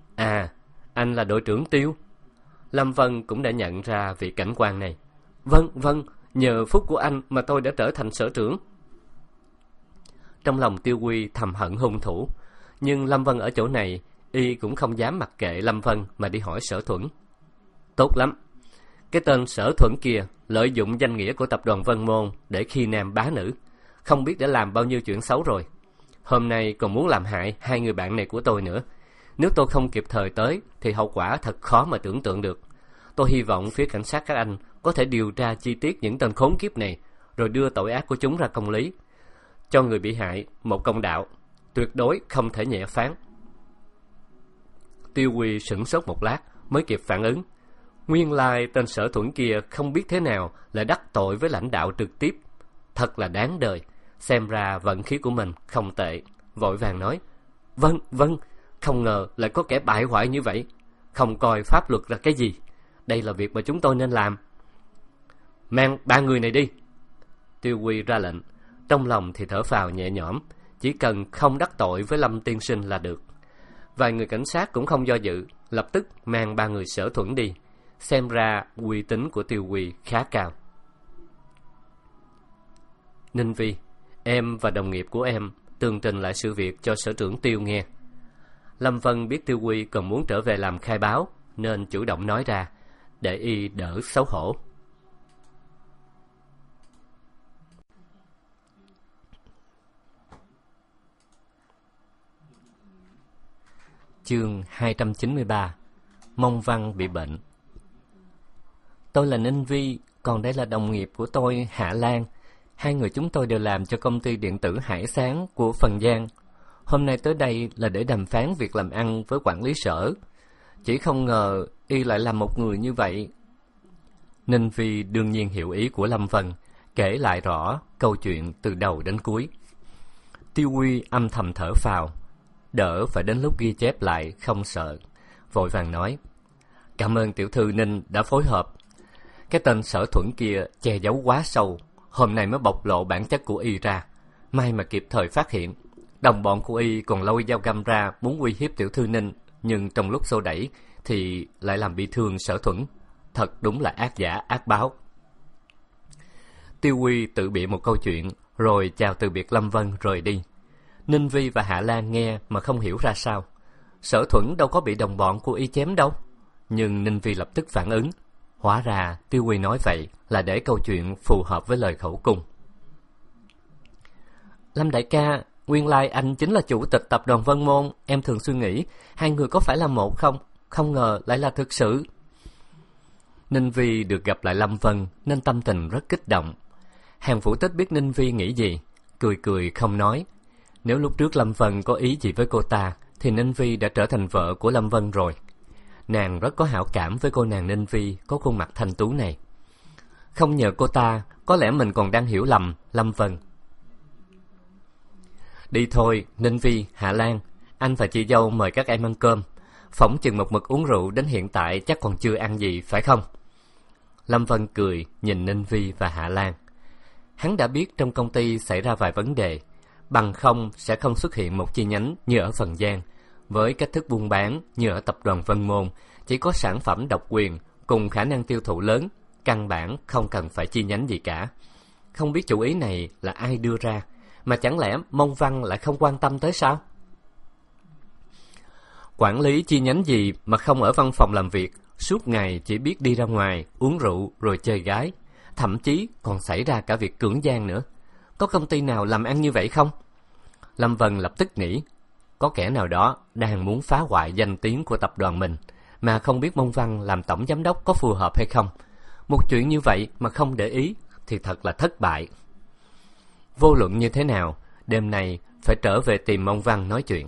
Anh là đội trưởng Tiêu. Lâm Vân cũng đã nhận ra vị cảnh quan này. Vâng, nhờ phúc của anh mà tôi đã trở thành sở trưởng. Trong lòng Tiêu Quy thầm hận hung thủ, nhưng Lâm Vân ở chỗ này, y cũng không dám mặc kệ Lâm Vân mà đi hỏi Sở Thuẫn. Tốt lắm, cái tên Sở Thuẫn kia lợi dụng danh nghĩa của tập đoàn Vân Môn để khi nam bá nữ, không biết đã làm bao nhiêu chuyện xấu rồi. Hôm nay còn muốn làm hại hai người bạn này của tôi nữa. Nếu tôi không kịp thời tới thì hậu quả thật khó mà tưởng tượng được. Tôi hy vọng phía cảnh sát các anh có thể điều tra chi tiết những tên khốn kiếp này, rồi đưa tội ác của chúng ra công lý, cho người bị hại một công đạo, tuyệt đối không thể nhẹ phán. Tiêu Quy sửng sốt một lát mới kịp phản ứng. Nguyên lai tên Sở Thuẫn kia không biết thế nào lại đắc tội với lãnh đạo trực tiếp. Thật là đáng đời. Xem ra vận khí của mình không tệ. Vội vàng nói: Vâng, không ngờ lại có kẻ bại hoại như vậy, không coi pháp luật là cái gì. Đây là việc mà chúng tôi nên làm. Mang ba người này đi. Tiêu Quy ra lệnh, trong lòng thì thở phào nhẹ nhõm, chỉ cần không đắc tội với Lâm tiên sinh là được. Vài người cảnh sát cũng không do dự, lập tức mang 3 người Sở Thuẫn đi. Xem ra uy tín của Tiêu Huy khá cao. Ninh Vi, em và đồng nghiệp của em tường trình lại sự việc cho Sở trưởng Tiêu nghe. Lâm Vân biết Tiêu Huy còn muốn trở về làm khai báo, nên chủ động nói ra, để y đỡ xấu hổ. Chương 293. Mông Văn bị bệnh. Tôi là Ninh Vi, còn đây là đồng nghiệp của tôi, Hạ Lan. Hai người chúng tôi đều làm cho công ty điện tử Hải Sáng của Phần Giang. Hôm nay tới đây là để đàm phán việc làm ăn với quản lý Sở. Chỉ không ngờ y lại là một người như vậy. Ninh Vi đương nhiên hiểu ý của Lâm Vân, kể lại rõ câu chuyện từ đầu đến cuối. Tiêu Huy âm thầm thở phào, đỡ phải đến lúc ghi chép lại không sợ, vội vàng nói: cảm ơn tiểu thư Ninh đã phối hợp. Cái tên Sở Thuẫn kia che giấu quá sâu, hôm nay mới bộc lộ bản chất của y ra. May mà kịp thời phát hiện. Đồng bọn của y còn lôi dao găm ra muốn uy hiếp tiểu thư Ninh, nhưng trong lúc xô đẩy thì lại làm bị thương Sở Thuẫn. Thật đúng là ác giả ác báo. Tiêu Huy tự bịa một câu chuyện, rồi chào từ biệt Lâm Vân rời đi. Ninh Vi và Hạ Lan nghe mà không hiểu ra sao. Sở Thuẫn đâu có bị đồng bọn của y chém đâu. Nhưng Ninh Vi lập tức phản ứng. Hóa ra Tiêu Huy nói vậy là để câu chuyện phù hợp với lời khẩu cung. Lâm đại ca, nguyên lai anh chính là chủ tịch tập đoàn Vân Môn. Em thường suy nghĩ hai người có phải là một không? Không ngờ lại là thực sự. Ninh Vi được gặp lại Lâm Vân nên tâm tình rất kích động. Hàng Vũ Tích biết Ninh Vi nghĩ gì, cười cười không nói. Nếu lúc trước Lâm Vân có ý gì với cô ta thì Ninh Vi đã trở thành vợ của Lâm Vân rồi. Nàng rất có hảo cảm với cô nàng Ninh Vi có khuôn mặt thanh tú này. Không nhờ cô ta, có lẽ mình còn đang hiểu lầm Lâm Vân. Đi thôi, Ninh Vi, Hạ Lan, anh và chị dâu mời các em ăn cơm. Phỏng chừng một mực uống rượu đến hiện tại chắc còn chưa ăn gì, phải không? Lâm Vân cười, nhìn Ninh Vi và Hạ Lan. Hắn đã biết trong công ty xảy ra vài vấn đề, bằng không sẽ không xuất hiện một chi nhánh như ở Phần Giang. Với cách thức buôn bán như ở tập đoàn Vân Môn, chỉ có sản phẩm độc quyền cùng khả năng tiêu thụ lớn, căn bản không cần phải chi nhánh gì cả. Không biết chủ ý này là ai đưa ra, mà chẳng lẽ Mông Văn lại không quan tâm tới sao? Quản lý chi nhánh gì mà không ở văn phòng làm việc, suốt ngày chỉ biết đi ra ngoài, uống rượu rồi chơi gái. Thậm chí còn xảy ra cả việc cưỡng gian nữa. Có công ty nào làm ăn như vậy không? Lâm Vân lập tức nghĩ, có kẻ nào đó đang muốn phá hoại danh tiếng của tập đoàn mình, mà không biết Mông Văn làm tổng giám đốc có phù hợp hay không. Một chuyện như vậy mà không để ý thì thật là thất bại. Vô luận như thế nào, đêm nay phải trở về tìm Mông Văn nói chuyện.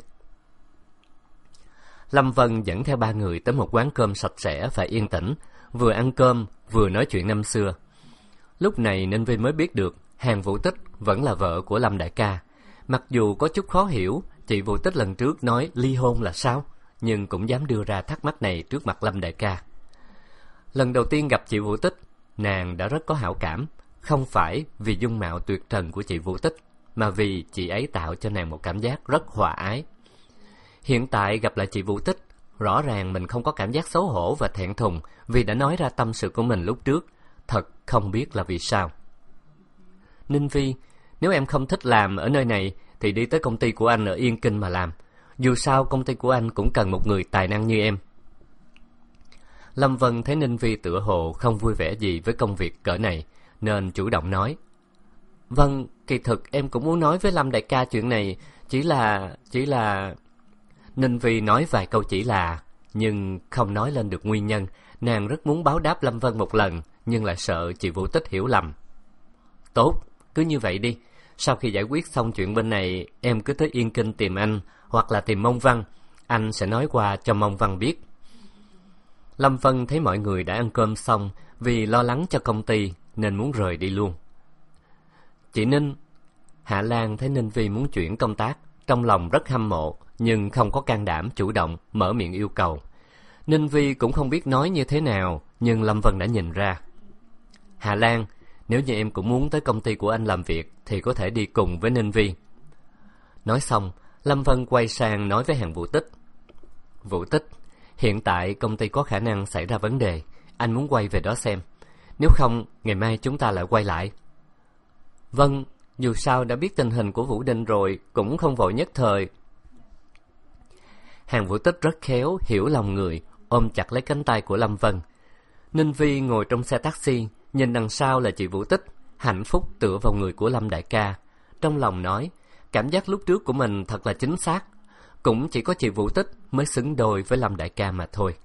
Lâm Vân dẫn theo 3 người tới một quán cơm sạch sẽ và yên tĩnh, vừa ăn cơm vừa nói chuyện năm xưa. Lúc này Ninh Vi mới biết được Hàng Vũ Tích vẫn là vợ của Lâm đại ca. Mặc dù có chút khó hiểu chị Vũ Tích lần trước nói ly hôn là sao, nhưng cũng dám đưa ra thắc mắc này trước mặt Lâm đại ca. Lần đầu tiên gặp chị Vũ Tích, nàng đã rất có hảo cảm, không phải vì dung mạo tuyệt trần của chị Vũ Tích, mà vì chị ấy tạo cho nàng một cảm giác rất hòa ái. Hiện tại gặp lại chị Vũ Tích, rõ ràng mình không có cảm giác xấu hổ và thẹn thùng vì đã nói ra tâm sự của mình lúc trước, thật không biết là vì sao. Ninh Vi, nếu em không thích làm ở nơi này thì đi tới công ty của anh ở Yên Kinh mà làm. Dù sao công ty của anh cũng cần một người tài năng như em. Lâm Vân thấy Ninh Vi tựa hồ không vui vẻ gì với công việc cỡ này, nên chủ động nói. Vâng, kỳ thực em cũng muốn nói với Lâm đại ca chuyện này, chỉ là... Ninh Vi nói vài câu chỉ là, nhưng không nói lên được nguyên nhân. Nàng rất muốn báo đáp Lâm Vân một lần, nhưng lại sợ chị Vũ Tích hiểu lầm. Tốt, cứ như vậy đi. Sau khi giải quyết xong chuyện bên này, em cứ tới Yên Kinh tìm anh, hoặc là tìm Mông Văn. Anh sẽ nói qua cho Mông Văn biết. Lâm Vân thấy mọi người đã ăn cơm xong, vì lo lắng cho công ty nên muốn rời đi luôn. Chị Ninh. Hạ Lan thấy Ninh Vi muốn chuyển công tác, trong lòng rất hâm mộ, nhưng không có can đảm chủ động mở miệng yêu cầu. Ninh Vi cũng không biết nói như thế nào, nhưng Lâm Vân đã nhìn ra. Hạ Lan, nếu như em cũng muốn tới công ty của anh làm việc thì có thể đi cùng với Ninh Vi. Nói xong, Lâm Vân quay sang nói với hàng Vũ Tích. Vũ Tích, hiện tại công ty có khả năng xảy ra vấn đề, anh muốn quay về đó xem. Nếu không, ngày mai chúng ta lại quay lại. Vâng, dù sao đã biết tình hình của Vũ Đình rồi, cũng không vội nhất thời. Hàng Vũ Tích rất khéo, hiểu lòng người, ôm chặt lấy cánh tay của Lâm Vân. Ninh Vi ngồi trong xe taxi, nhìn đằng sau là chị Vũ Tích, hạnh phúc tựa vào người của Lâm đại ca. Trong lòng nói, cảm giác lúc trước của mình thật là chính xác. Cũng chỉ có chị Vũ Tích mới xứng đôi với Lâm đại ca mà thôi.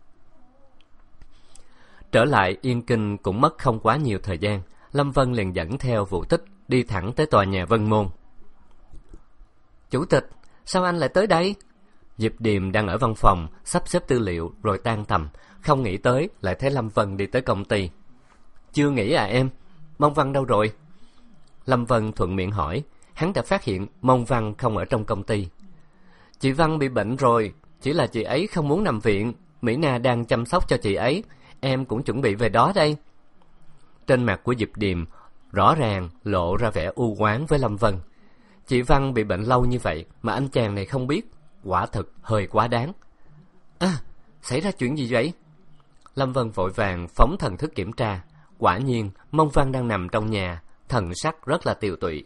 Trở lại Yên Kinh cũng mất không quá nhiều thời gian. Lâm Vân liền dẫn theo Vũ Tích đi thẳng tới tòa nhà Vân Môn. Chủ tịch, sao anh lại tới đây? Diệp Điềm đang ở văn phòng sắp xếp tư liệu rồi tan tầm, không nghĩ tới lại thấy Lâm Vân đi tới công ty. Chưa nghĩ à em? Mông Văn đâu rồi? Lâm Vân thuận miệng hỏi. Hắn đã phát hiện Mông Văn không ở trong công ty. Chị Văn bị bệnh rồi, chỉ là chị ấy không muốn nằm viện. Mỹ Na đang chăm sóc cho chị ấy, em cũng chuẩn bị về đó đây. Trên mặt của Diệp Điềm rõ ràng lộ ra vẻ u oán với Lâm Vân. Chị Văn bị bệnh lâu như vậy mà anh chàng này không biết, quả thực hơi quá đáng. À, xảy ra chuyện gì vậy? Lâm Vân vội vàng phóng thần thức kiểm tra. Quả nhiên Mông Văn đang nằm trong nhà, thần sắc rất là tiều tụy.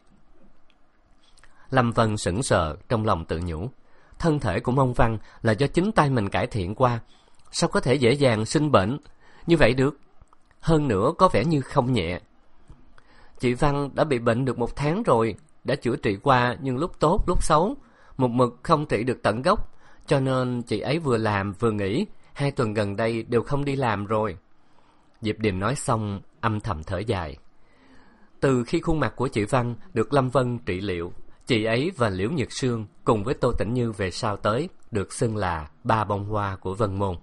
Lâm Vân sững sờ, trong lòng tự nhủ, thân thể của Mông Văn là do chính tay mình cải thiện qua, sao có thể dễ dàng sinh bệnh như vậy được? Hơn nữa có vẻ như không nhẹ. Chị Văn đã bị bệnh được 1 tháng rồi, đã chữa trị qua nhưng lúc tốt lúc xấu, một mực không trị được tận gốc, cho nên chị ấy vừa làm vừa nghỉ, 2 tuần gần đây đều không đi làm rồi. Diệp Điềm nói xong âm thầm thở dài. Từ khi khuôn mặt của chị Văn được Lâm Vân trị liệu, chị ấy và Liễu Nhật Sương cùng với Tô Tĩnh Như về sau tới được xưng là 3 bông hoa của Vân Môn.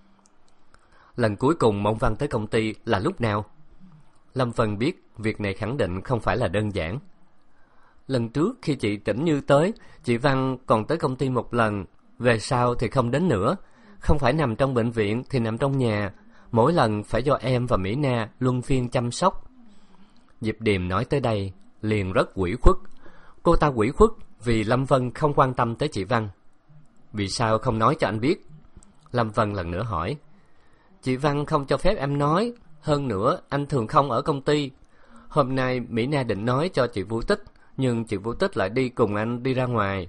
Lần cuối cùng Mông Văn tới công ty là lúc nào? Lâm Vân biết việc này khẳng định không phải là đơn giản. Lần trước khi chị Tĩnh Như tới, chị Văn còn tới công ty 1 lần, về sau thì không đến nữa. Không phải nằm trong bệnh viện thì nằm trong nhà, mỗi lần phải do em và Mỹ Na luân phiên chăm sóc. Diệp Điềm nói tới đây liền rất ủy khuất. Cô ta ủy khuất vì Lâm Vân không quan tâm tới chị Văn. Vì sao không nói cho anh biết? Lâm Vân lần nữa hỏi. Chị Văn không cho phép em nói, hơn nữa anh thường không ở công ty. Hôm nay Mỹ Na định nói cho chị Vũ Tích, nhưng chị Vũ Tích lại đi cùng anh đi ra ngoài.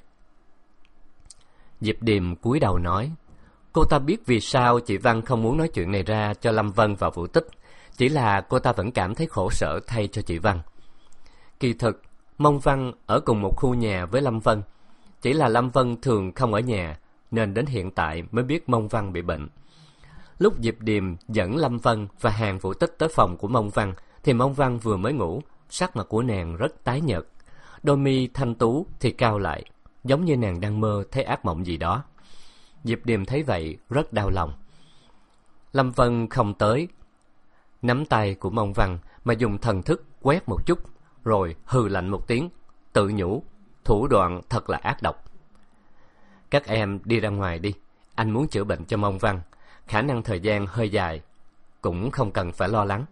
Diệp Điềm cúi đầu nói. Cô ta biết vì sao chị Văn không muốn nói chuyện này ra cho Lâm Vân và Vũ Tích, chỉ là cô ta vẫn cảm thấy khổ sở thay cho chị Văn. Kỳ thực Mông Văn ở cùng một khu nhà với Lâm Vân, chỉ là Lâm Vân thường không ở nhà, nên đến hiện tại mới biết Mông Văn bị bệnh. Lúc Diệp Điềm dẫn Lâm Vân và Hàng Vũ Tích tới phòng của Mông Văn, thì Mông Văn vừa mới ngủ, sắc mặt của nàng rất tái nhợt, đôi mi thanh tú thì cau lại, giống như nàng đang mơ thấy ác mộng gì đó. Diệp Điềm thấy vậy rất đau lòng. Lâm Vân không tới, nắm tay của Mông Văn mà dùng thần thức quét một chút, rồi hừ lạnh một tiếng, tự nhủ, thủ đoạn thật là ác độc. Các em đi ra ngoài đi, anh muốn chữa bệnh cho Mông Văn, khả năng thời gian hơi dài, cũng không cần phải lo lắng.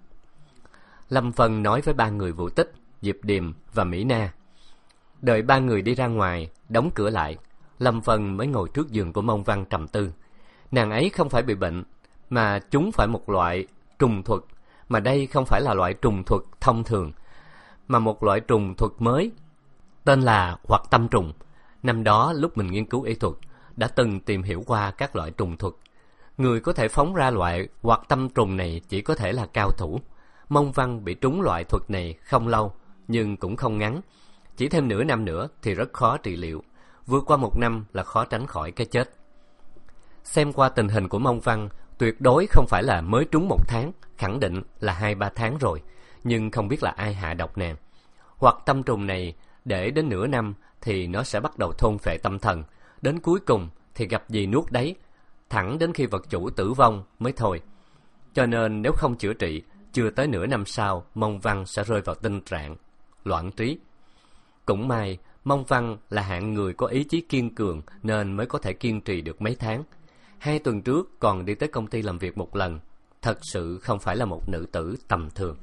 Lâm Vân nói với 3 người Vũ Tích, Diệp Điềm và Mỹ Na. Đợi 3 người đi ra ngoài, đóng cửa lại, Lâm Vân mới ngồi trước giường của Mông Văn trầm tư. Nàng ấy không phải bị bệnh, mà chúng phải một loại trùng thuật, mà đây không phải là loại trùng thuật thông thường, mà một loại trùng thuật mới, tên là Hoạt Tâm Trùng. Năm đó lúc mình nghiên cứu y thuật, đã từng tìm hiểu qua các loại trùng thuật. Người có thể phóng ra loại Hoạt Tâm Trùng này chỉ có thể là cao thủ. Mông Văn bị trúng loại thuật này không lâu, nhưng cũng không ngắn. Chỉ thêm nửa năm nữa thì rất khó trị liệu. Vượt qua 1 năm là khó tránh khỏi cái chết. Xem qua tình hình của Mông Văn, tuyệt đối không phải là mới trúng 1 tháng, khẳng định là 2-3 tháng rồi. Nhưng không biết là ai hạ độc nàng. Hoặc tâm trùng này để đến nửa năm thì nó sẽ bắt đầu thôn phệ tâm thần. Đến cuối cùng thì gặp gì nuốt đấy, thẳng đến khi vật chủ tử vong mới thôi. Cho nên nếu không chữa trị, chưa tới nửa năm sau, Mông Văn sẽ rơi vào tình trạng loạn trí. Cũng may, Mông Văn là hạng người có ý chí kiên cường nên mới có thể kiên trì được mấy tháng. 2 tuần trước còn đi tới công ty làm việc 1 lần. Thật sự không phải là một nữ tử tầm thường.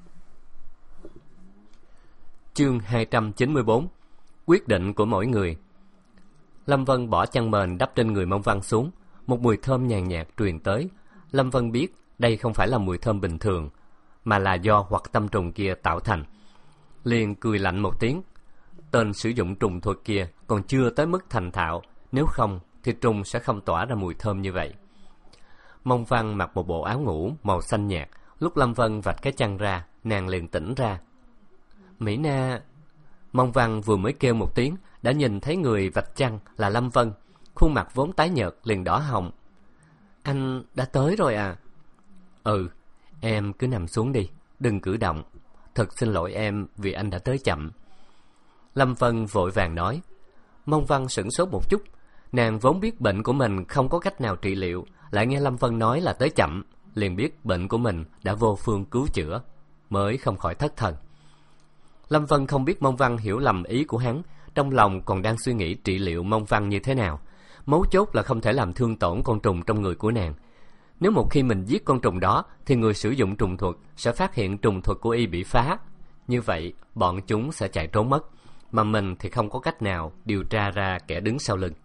Chương 294. Quyết định của mỗi người. Lâm Vân bỏ chăn mền đắp trên người Mông Văn xuống. Một mùi thơm nhàn nhạt truyền tới. Lâm Vân biết đây không phải là mùi thơm bình thường, mà là do hoặc tâm trùng kia tạo thành. Liền cười lạnh một tiếng. Tên sử dụng trùng thuật kia còn chưa tới mức thành thạo, nếu không thì trùng sẽ không tỏa ra mùi thơm như vậy. Mông Văn mặc một bộ áo ngủ màu xanh nhạt. Lúc Lâm Vân vạch cái chăn ra, nàng liền tỉnh ra. Mỹ Na. Mông Văn vừa mới kêu một tiếng, đã nhìn thấy người vạch chăn là Lâm Vân. Khuôn mặt vốn tái nhợt liền đỏ hồng. Anh đã tới rồi à? Ừ, em cứ nằm xuống đi, đừng cử động. Thật xin lỗi em vì anh đã tới chậm. Lâm Vân vội vàng nói. Mông Văn sửng sốt một chút. Nàng vốn biết bệnh của mình không có cách nào trị liệu, lại nghe Lâm Vân nói là tới chậm, liền biết bệnh của mình đã vô phương cứu chữa, mới không khỏi thất thần. Lâm Vân không biết Mông Văn hiểu lầm ý của hắn, trong lòng còn đang suy nghĩ trị liệu Mông Văn như thế nào. Mấu chốt là không thể làm thương tổn con trùng trong người của nàng. Nếu một khi mình giết con trùng đó, thì người sử dụng trùng thuật sẽ phát hiện trùng thuật của y bị phá. Như vậy, bọn chúng sẽ chạy trốn mất, mà mình thì không có cách nào điều tra ra kẻ đứng sau lưng.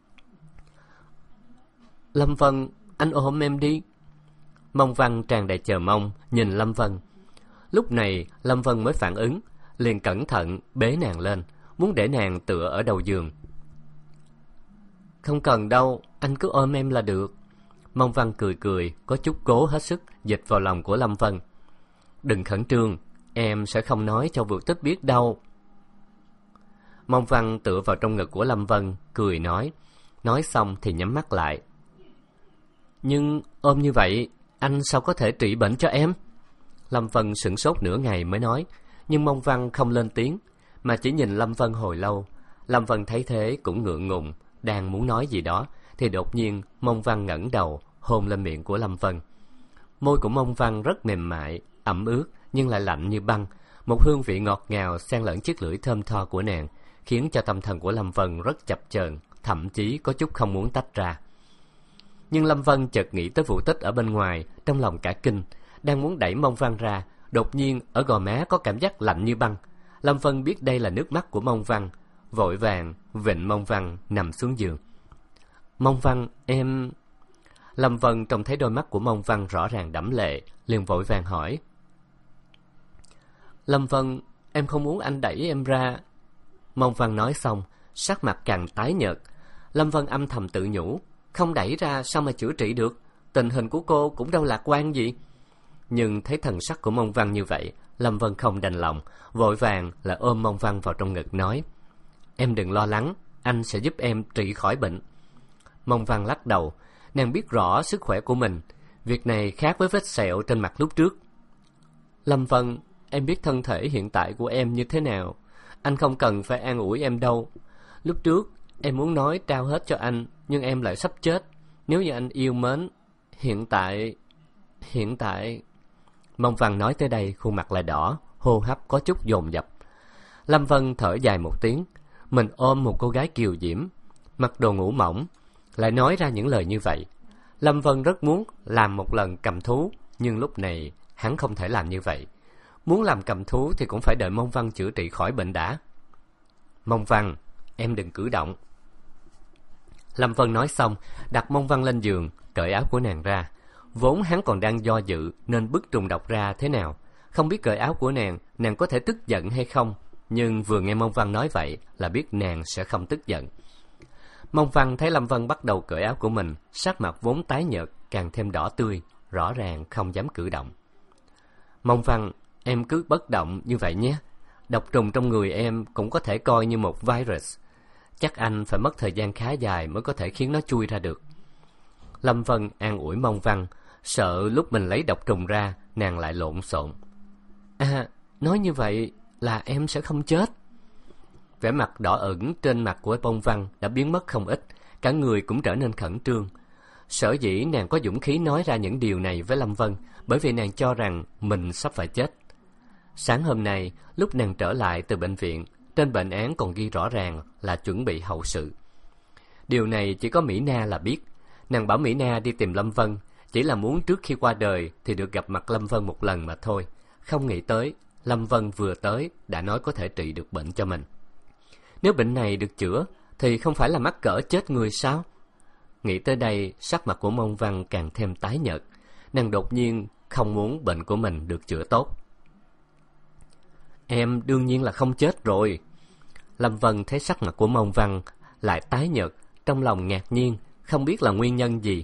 Lâm Vân, anh ôm em đi. Mông Văn tràn đầy chờ mong nhìn Lâm Vân. Lúc này Lâm Vân mới phản ứng, liền cẩn thận bế nàng lên, muốn để nàng tựa ở đầu giường. Không cần đâu, anh cứ ôm em là được. Mông Văn cười cười, có chút cố hết sức dịch vào lòng của Lâm Vân. Đừng khẩn trương, em sẽ không nói cho Vượt Tích biết đâu. Mông Văn tựa vào trong ngực của Lâm Vân, cười nói xong thì nhắm mắt lại. Nhưng ôm như vậy, anh sao có thể trị bệnh cho em? Lâm Vân sửng sốt nửa ngày mới nói, nhưng Mông Văn không lên tiếng, mà chỉ nhìn Lâm Vân hồi lâu. Lâm Vân thấy thế cũng ngượng ngùng, đang muốn nói gì đó, thì đột nhiên Mông Văn ngẩng đầu, hôn lên miệng của Lâm Vân. Môi của Mông Văn rất mềm mại, ẩm ướt, nhưng lại lạnh như băng. Một hương vị ngọt ngào xen lẫn chiếc lưỡi thơm tho của nàng, khiến cho tâm thần của Lâm Vân rất chập chờn, thậm chí có chút không muốn tách ra. Nhưng Lâm Vân chợt nghĩ tới Vũ Tích ở bên ngoài, trong lòng cả kinh, đang muốn đẩy Mông Văn ra, đột nhiên ở gò má có cảm giác lạnh như băng. Lâm Vân biết đây là nước mắt của Mông Văn, vội vàng vịn Mông Văn nằm xuống giường. Mông Văn, em... Lâm Vân trông thấy đôi mắt của Mông Văn rõ ràng đẫm lệ, liền vội vàng hỏi. Lâm Vân, em không muốn anh đẩy em ra. Mông Văn nói xong, sắc mặt càng tái nhợt. Lâm Vân âm thầm tự nhủ, không đẩy ra sao mà chữa trị được, tình hình của cô cũng đâu lạc quan gì. Nhưng thấy thần sắc của Mông Văn như vậy, Lâm Vân không đành lòng, vội vàng là ôm Mông Văn vào trong ngực nói. Em đừng lo lắng, anh sẽ giúp em trị khỏi bệnh. Mông Văn lắc đầu, nàng biết rõ sức khỏe của mình, việc này khác với vết sẹo trên mặt lúc trước. Lâm Vân, em biết thân thể hiện tại của em như thế nào, anh không cần phải an ủi em đâu. Lúc trước em muốn nói trao hết cho anh, nhưng em lại sắp chết. Nếu như anh yêu mến, hiện tại... Mông Văn nói tới đây, khuôn mặt lại đỏ, hô hấp có chút dồn dập. Lâm Vân thở dài một tiếng, mình ôm một cô gái kiều diễm, mặc đồ ngủ mỏng, lại nói ra những lời như vậy. Lâm Vân rất muốn làm một lần cầm thú, nhưng lúc này hắn không thể làm như vậy. Muốn làm cầm thú thì cũng phải đợi Mông Văn chữa trị khỏi bệnh đã. Mông Văn, em đừng cử động. Lâm Vân nói xong, đặt Mông Văn lên giường, cởi áo của nàng ra. Vốn hắn còn đang do dự nên bức trùng độc ra thế nào, không biết cởi áo của nàng có thể tức giận hay không. Nhưng vừa nghe Mông Văn nói vậy là biết nàng sẽ không tức giận. Mông Văn thấy Lâm Vân bắt đầu cởi áo của mình, sắc mặt vốn tái nhợt càng thêm đỏ tươi, rõ ràng không dám cử động. Mông Văn, em cứ bất động như vậy nhé. Độc trùng trong người em cũng có thể coi như một virus. Chắc anh phải mất thời gian khá dài mới có thể khiến nó chui ra được. Lâm Vân an ủi Mông Văn, sợ lúc mình lấy độc trùng ra, nàng lại lộn xộn. À, nói như vậy là em sẽ không chết. Vẻ mặt đỏ ửng trên mặt của Mông Văn đã biến mất không ít, cả người cũng trở nên khẩn trương. Sở dĩ nàng có dũng khí nói ra những điều này với Lâm Vân, bởi vì nàng cho rằng mình sắp phải chết. Sáng hôm nay, lúc nàng trở lại từ bệnh viện, trên bệnh án còn ghi rõ ràng là chuẩn bị hậu sự. Điều này chỉ có Mỹ Na là biết. Nàng bảo Mỹ Na đi tìm Lâm Vân, chỉ là muốn trước khi qua đời thì được gặp mặt Lâm Vân một lần mà thôi. Không nghĩ tới, Lâm Vân vừa tới đã nói có thể trị được bệnh cho mình. Nếu bệnh này được chữa, thì không phải là mắc cỡ chết người sao? Nghĩ tới đây, sắc mặt của Mông Văn càng thêm tái nhợt. Nàng đột nhiên không muốn bệnh của mình được chữa tốt. Em đương nhiên là không chết rồi. Lâm Vân thấy sắc mặt của Mông Văn lại tái nhợt, trong lòng ngạc nhiên, không biết là nguyên nhân gì.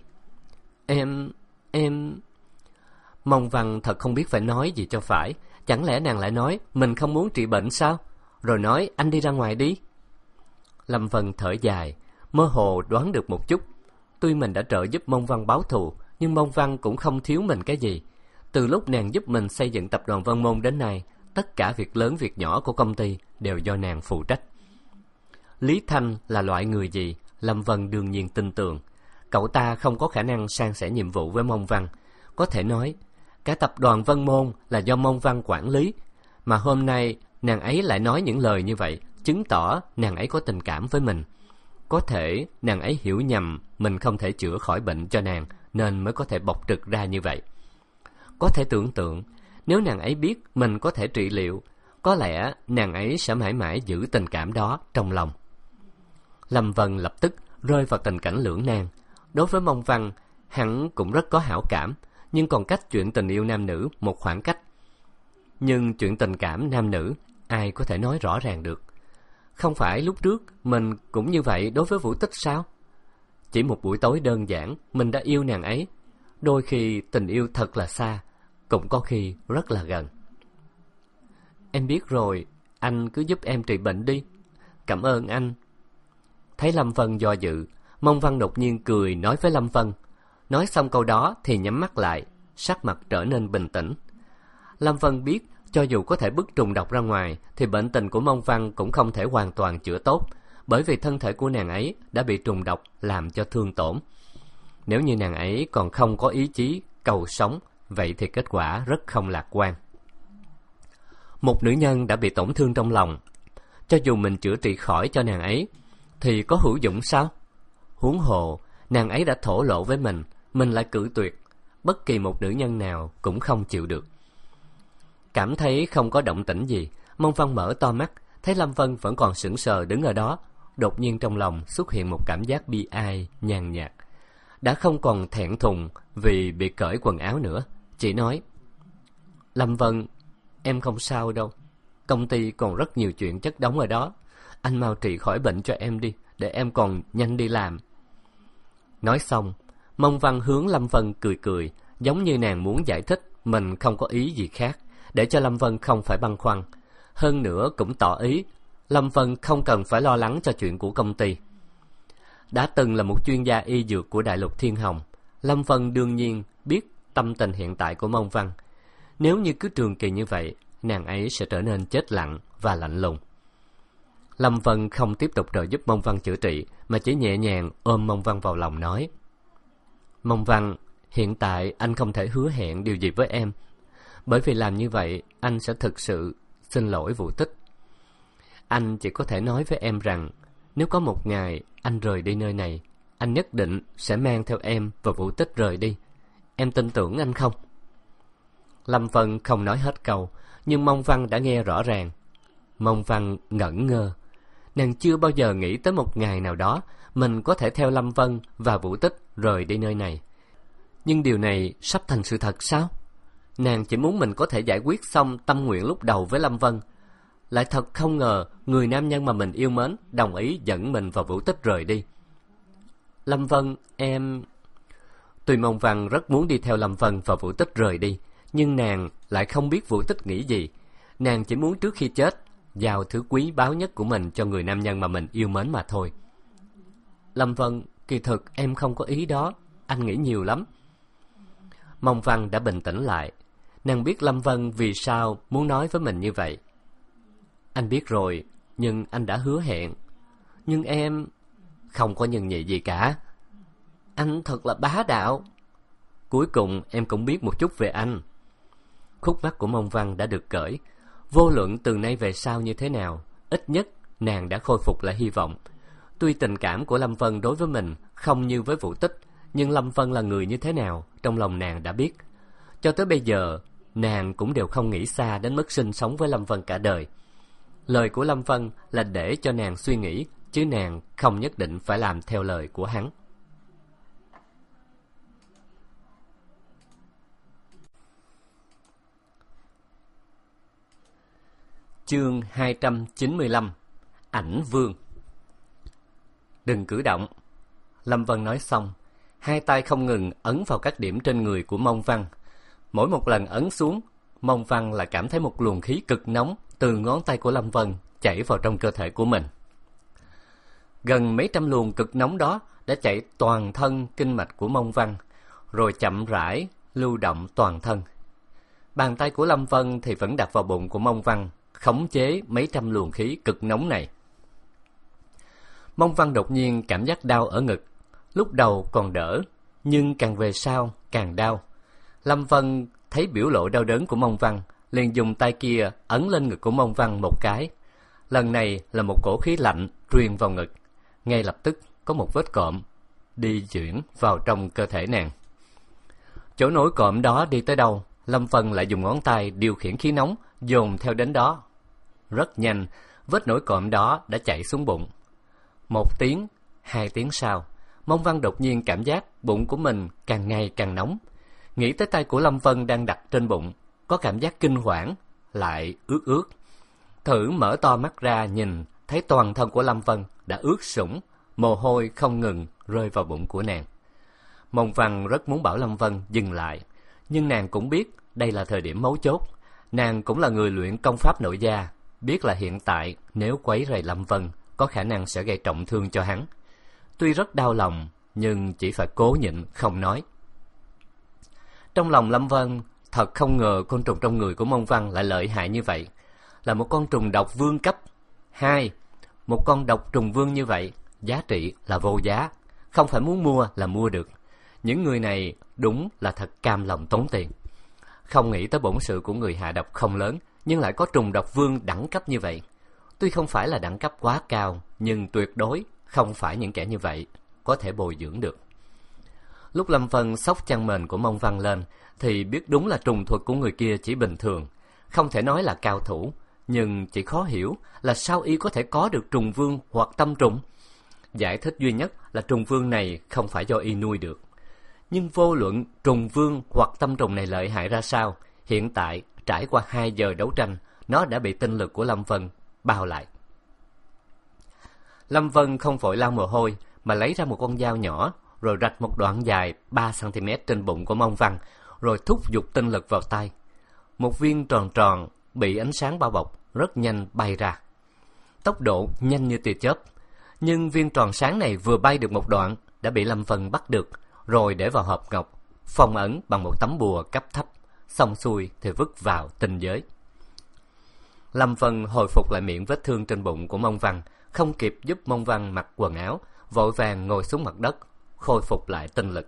Em... Mông Văn thật không biết phải nói gì cho phải. Chẳng lẽ nàng lại nói mình không muốn trị bệnh sao? Rồi nói anh đi ra ngoài đi. Lâm Vân thở dài, mơ hồ đoán được một chút. Tuy mình đã trợ giúp Mông Văn báo thù, nhưng Mông Văn cũng không thiếu mình cái gì. Từ lúc nàng giúp mình xây dựng tập đoàn Vân Môn đến nay, tất cả việc lớn việc nhỏ của công ty đều do nàng phụ trách. Lý Thanh là loại người gì, Lâm Vân đương nhiên tin tưởng. Cậu ta không có khả năng san sẻ nhiệm vụ với Mông Văn. Có thể nói, cả tập đoàn Vân Môn là do Mông Văn quản lý. Mà hôm nay, nàng ấy lại nói những lời như vậy, chứng tỏ nàng ấy có tình cảm với mình. Có thể nàng ấy hiểu nhầm mình không thể chữa khỏi bệnh cho nàng, nên mới có thể bộc trực ra như vậy. Có thể tưởng tượng, nếu nàng ấy biết mình có thể trị liệu, có lẽ nàng ấy sẽ mãi mãi giữ tình cảm đó trong lòng. Lâm Vân lập tức rơi vào tình cảnh lưỡng nan. Đối với Mông Văn, hắn cũng rất có hảo cảm, nhưng còn cách chuyện tình yêu nam nữ một khoảng cách. Nhưng chuyện tình cảm nam nữ, ai có thể nói rõ ràng được? Không phải lúc trước mình cũng như vậy đối với Vũ Tích sao? Chỉ một buổi tối đơn giản, mình đã yêu nàng ấy. Đôi khi tình yêu thật là xa, cũng có khi rất là gần. Em biết rồi, anh cứ giúp em trị bệnh đi. Cảm ơn anh. Thấy Lâm Vân do dự, Mông Văn đột nhiên cười nói với Lâm Vân. Nói xong câu đó thì nhắm mắt lại, sắc mặt trở nên bình tĩnh. Lâm Vân biết, cho dù có thể bức trùng độc ra ngoài, thì bệnh tình của Mông Văn cũng không thể hoàn toàn chữa tốt, bởi vì thân thể của nàng ấy đã bị trùng độc làm cho thương tổn. Nếu như nàng ấy còn không có ý chí cầu sống, vậy thì kết quả rất không lạc quan. Một nữ nhân đã bị tổn thương trong lòng, cho dù mình chữa trị khỏi cho nàng ấy, thì có hữu dụng sao? Huống hồ, nàng ấy đã thổ lộ với mình lại cự tuyệt. Bất kỳ một nữ nhân nào cũng không chịu được. Cảm thấy không có động tĩnh gì, Mông Văn mở to mắt, thấy Lâm Vân vẫn còn sững sờ đứng ở đó. Đột nhiên trong lòng xuất hiện một cảm giác bi ai, nhàn nhạt. Đã không còn thẹn thùng vì bị cởi quần áo nữa, chỉ nói: Lâm Vân, em không sao đâu. Công ty còn rất nhiều chuyện chất đống ở đó. Anh mau trị khỏi bệnh cho em đi, để em còn nhanh đi làm. Nói xong, Mông Văn hướng Lâm Vân cười cười, giống như nàng muốn giải thích mình không có ý gì khác, để cho Lâm Vân không phải băn khoăn. Hơn nữa cũng tỏ ý Lâm Vân không cần phải lo lắng cho chuyện của công ty. Đã từng là một chuyên gia y dược của Đại Lục Thiên Hồng, Lâm Vân đương nhiên biết tâm tình hiện tại của Mông Văn. Nếu như cứ trường kỳ như vậy, nàng ấy sẽ trở nên chết lặng và lạnh lùng. Lâm Vân không tiếp tục trợ giúp Mông Văn chữa trị, mà chỉ nhẹ nhàng ôm Mông Văn vào lòng nói: Mông Văn, hiện tại anh không thể hứa hẹn điều gì với em, bởi vì làm như vậy anh sẽ thực sự xin lỗi Vũ Tích. Anh chỉ có thể nói với em rằng, nếu có một ngày anh rời đi nơi này, anh nhất định sẽ mang theo em và Vũ Tích rời đi. Em tin tưởng anh không? Lâm Vân không nói hết câu, nhưng Mông Văn đã nghe rõ ràng. Mông Văn ngẩn ngơ. Nàng chưa bao giờ nghĩ tới một ngày nào đó mình có thể theo Lâm Vân và Vũ Tích rời đi nơi này. Nhưng điều này sắp thành sự thật sao? Nàng chỉ muốn mình có thể giải quyết xong tâm nguyện lúc đầu với Lâm Vân. Lại thật không ngờ người nam nhân mà mình yêu mến đồng ý dẫn mình và Vũ Tích rời đi. Lâm Vân, em... Tuy Mông Văn rất muốn đi theo Lâm Vân và Vũ Tích rời đi, nhưng nàng lại không biết Vũ Tích nghĩ gì. Nàng chỉ muốn trước khi chết giao thứ quý báu nhất của mình cho người nam nhân mà mình yêu mến mà thôi. Lâm Vân, kỳ thực em không có ý đó, anh nghĩ nhiều lắm. Mông Văn đã bình tĩnh lại. Nàng biết Lâm Vân vì sao muốn nói với mình như vậy. Anh biết rồi, nhưng anh đã hứa hẹn. Nhưng em... Không có nhân nhị gì cả. Anh thật là bá đạo. Cuối cùng em cũng biết một chút về anh. Khúc mắc của Mông Văn đã được cởi. Vô luận từ nay về sau như thế nào, ít nhất nàng đã khôi phục lại hy vọng. Tuy tình cảm của Lâm Vân đối với mình không như với Vũ Tích, nhưng Lâm Vân là người như thế nào, trong lòng nàng đã biết. Cho tới bây giờ, nàng cũng đều không nghĩ xa đến mức sinh sống với Lâm Vân cả đời. Lời của Lâm Vân là để cho nàng suy nghĩ chứ nàng không nhất định phải làm theo lời của hắn. Chương 295. Ảnh vương. Đừng cử động. Lâm Vân nói xong, hai tay không ngừng ấn vào các điểm trên người của Mông Văn. Mỗi một lần ấn xuống, Mông Văn lại cảm thấy một luồng khí cực nóng từ ngón tay của Lâm Vân chảy vào trong cơ thể của mình. Gần mấy trăm luồng cực nóng đó đã chạy toàn thân kinh mạch của Mông Văn, rồi chậm rãi lưu động toàn thân. Bàn tay của Lâm Vân thì vẫn đặt vào bụng của Mông Văn, khống chế mấy trăm luồng khí cực nóng này. Mông Văn đột nhiên cảm giác đau ở ngực. Lúc đầu còn đỡ, nhưng càng về sau càng đau. Lâm Vân thấy biểu lộ đau đớn của Mông Văn, liền dùng tay kia ấn lên ngực của Mông Văn một cái. Lần này là một cổ khí lạnh truyền vào ngực. Ngay lập tức có một vết cộm đi chuyển vào trong cơ thể nàng. Chỗ nổi cộm đó đi tới đâu, Lâm Vân lại dùng ngón tay điều khiển khí nóng dồn theo đến đó. Rất nhanh, vết nổi cộm đó đã chạy xuống bụng. 1 tiếng, 2 tiếng sau, Mông Văn đột nhiên cảm giác bụng của mình càng ngày càng nóng. Nghĩ tới tay của Lâm Vân đang đặt trên bụng, có cảm giác kinh hoảng, lại ướt ướt. Thử mở to mắt ra nhìn, thấy toàn thân của Lâm Vân đã ướt sũng, mồ hôi không ngừng rơi vào bụng của nàng. Mông Văn rất muốn bảo Lâm Vân dừng lại, nhưng nàng cũng biết đây là thời điểm mấu chốt. Nàng cũng là người luyện công pháp nội gia, biết là hiện tại nếu quấy rầy Lâm Vân có khả năng sẽ gây trọng thương cho hắn. Tuy rất đau lòng, nhưng chỉ phải cố nhịn không nói. Trong lòng Lâm Vân thật không ngờ côn trùng trong người của Mông Văn lại lợi hại như vậy. Là một con trùng độc vương cấp 2. Một con độc trùng vương như vậy, giá trị là vô giá, không phải muốn mua là mua được. Những người này đúng là thật cam lòng tốn tiền. Không nghĩ tới bổn sự của người hạ độc không lớn, nhưng lại có trùng độc vương đẳng cấp như vậy. Tuy không phải là đẳng cấp quá cao, nhưng tuyệt đối không phải những kẻ như vậy có thể bồi dưỡng được. Lúc Lâm Vân xốc chăn mền của Mông Văn lên, thì biết đúng là trùng thuật của người kia chỉ bình thường, không thể nói là cao thủ, nhưng chỉ khó hiểu là sao y có thể có được trùng vương hoặc tâm trùng. Giải thích duy nhất là trùng vương này không phải do y nuôi được. Nhưng vô luận trùng vương hoặc tâm trùng này lợi hại ra sao, hiện tại trải qua 2 giờ đấu tranh, nó đã bị tinh lực của Lâm Vân bao lại. Lâm Vân không vội lau mồ hôi, mà lấy ra một con dao nhỏ, rồi rạch một đoạn dài 3 cm trên bụng của Mông Văn, rồi thúc giục tinh lực vào tay. Một viên tròn tròn bị ánh sáng bao bọc rất nhanh bay ra, tốc độ nhanh như tia chớp. Nhưng viên tròn sáng này vừa bay được một đoạn đã bị Lâm Vân bắt được, rồi để vào hộp ngọc, phong ấn bằng một tấm bùa cấp thấp, xong xuôi thì vứt vào tinh giới. Lâm Vân hồi phục lại miệng vết thương trên bụng của Mông Văn, không kịp giúp Mông Văn mặc quần áo, vội vàng ngồi xuống mặt đất, khôi phục lại tinh lực.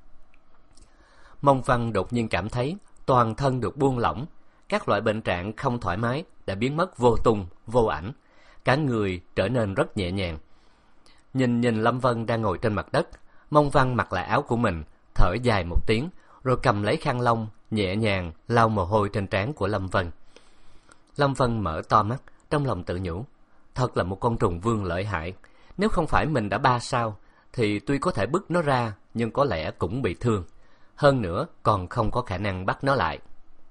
Mông Văn đột nhiên cảm thấy toàn thân được buông lỏng, các loại bệnh trạng không thoải mái đã biến mất vô tung, vô ảnh, cả người trở nên rất nhẹ nhàng. Nhìn Lâm Vân đang ngồi trên mặt đất, Mông Văn mặc lại áo của mình, thở dài một tiếng, rồi cầm lấy khăn lông, nhẹ nhàng lau mồ hôi trên trán của Lâm Vân. Lâm Vân mở to mắt, trong lòng tự nhủ, thật là một con trùng vương lợi hại. Nếu không phải mình đã 3 sao, thì tuy có thể bứt nó ra, nhưng có lẽ cũng bị thương. Hơn nữa, còn không có khả năng bắt nó lại.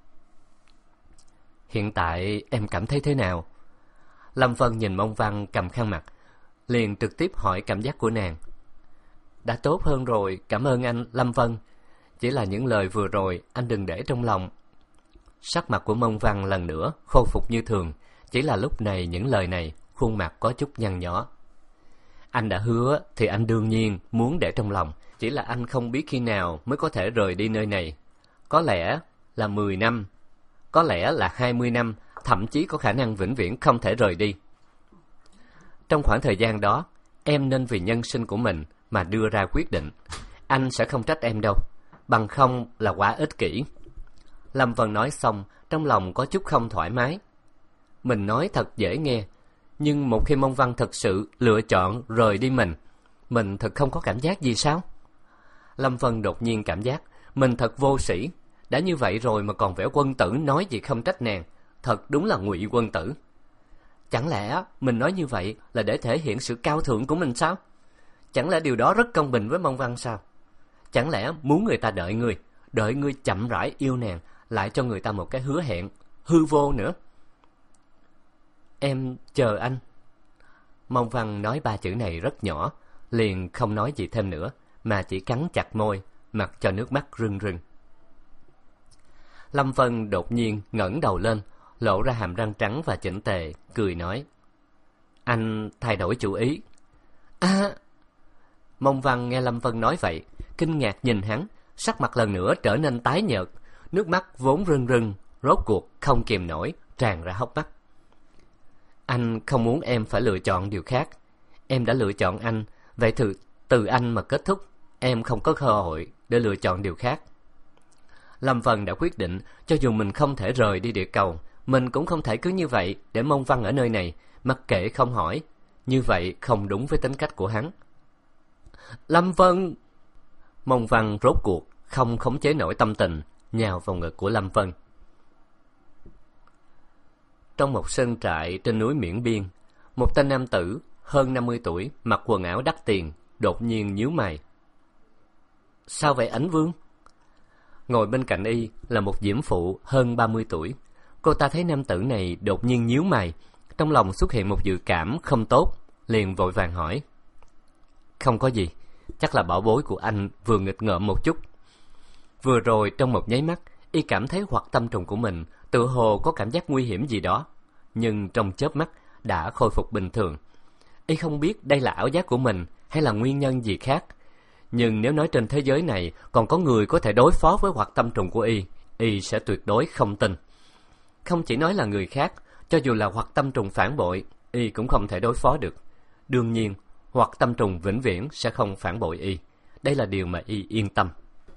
Hiện tại em cảm thấy thế nào? Lâm Vân nhìn Mông Văn cầm khăn mặt, liền trực tiếp hỏi cảm giác của nàng. Đã tốt hơn rồi, cảm ơn anh, Lâm Vân. Chỉ là những lời vừa rồi, anh đừng để trong lòng. Sắc mặt của Mông Văn lần nữa khôi phục như thường, chỉ là lúc này những lời này, khuôn mặt có chút nhăn nhó. Anh đã hứa thì anh đương nhiên muốn để trong lòng, chỉ là anh không biết khi nào mới có thể rời đi nơi này. Có lẽ là 10 năm, có lẽ là 20 năm, thậm chí có khả năng vĩnh viễn không thể rời đi. Trong khoảng thời gian đó, em nên vì nhân sinh của mình mà đưa ra quyết định. Anh sẽ không trách em đâu, bằng không là quá ích kỷ. Lâm Vân nói xong, trong lòng có chút không thoải mái. Mình nói thật dễ nghe, nhưng một khi Mông Văn thật sự lựa chọn rời đi mình thật không có cảm giác gì sao? Lâm Vân đột nhiên cảm giác mình thật vô sĩ. Đã như vậy rồi mà còn vẻ quân tử nói gì không trách nàng, thật đúng là ngụy quân tử. Chẳng lẽ mình nói như vậy là để thể hiện sự cao thượng của mình sao? Chẳng lẽ điều đó rất công bình với Mông Văn sao? Chẳng lẽ muốn người ta đợi ngươi chậm rãi yêu nàng, lại cho người ta một cái hứa hẹn hư vô nữa? Em chờ anh. Mông Văn nói 3 chữ này rất nhỏ, liền không nói gì thêm nữa, mà chỉ cắn chặt môi, mặc cho nước mắt rưng rưng. Lâm Vân đột nhiên ngẩng đầu lên, lộ ra hàm răng trắng và chỉnh tề, cười nói: Anh thay đổi chủ ý. À! Mông Văn nghe Lâm Vân nói vậy, kinh ngạc nhìn hắn, sắc mặt lần nữa trở nên tái nhợt, nước mắt vốn rưng rưng, rốt cuộc không kìm nổi, tràn ra hốc mắt. Anh không muốn em phải lựa chọn điều khác. Em đã lựa chọn anh, vậy từ anh mà kết thúc, em không có cơ hội để lựa chọn điều khác. Lâm Vân đã quyết định, cho dù mình không thể rời đi địa cầu, mình cũng không thể cứ như vậy để Mông Văn ở nơi này, mặc kệ không hỏi. Như vậy không đúng với tính cách của hắn. Lâm Vân! Mông Văn rốt cuộc không khống chế nổi tâm tình, nhào vào ngực của Lâm Vân. Trong một sơn trại trên núi Miễn Biên, một tên nam tử hơn 50 tuổi, mặc quần áo đắt tiền, đột nhiên nhíu mày. Sao vậy Ảnh Vương? Ngồi bên cạnh y là một diễm phụ hơn 30 tuổi. Cô ta thấy nam tử này đột nhiên nhíu mày, trong lòng xuất hiện một dự cảm không tốt, liền vội vàng hỏi. Không có gì, chắc là bảo bối của anh vừa nghịch ngợm một chút. Vừa rồi trong một nháy mắt, y cảm thấy hoạt tâm trùng của mình tự hồ có cảm giác nguy hiểm gì đó, nhưng trong chớp mắt đã khôi phục bình thường. Y không biết đây là ảo giác của mình hay là nguyên nhân gì khác, nhưng nếu nói trên thế giới này còn có người có thể đối phó với hoạt tâm trùng của y sẽ tuyệt đối không tin. Không chỉ nói là người khác, cho dù là hoạt tâm trùng phản bội, y cũng không thể đối phó được. Đương nhiên, hoạt tâm trùng vĩnh viễn sẽ không phản bội y. Đây là điều mà y yên tâm.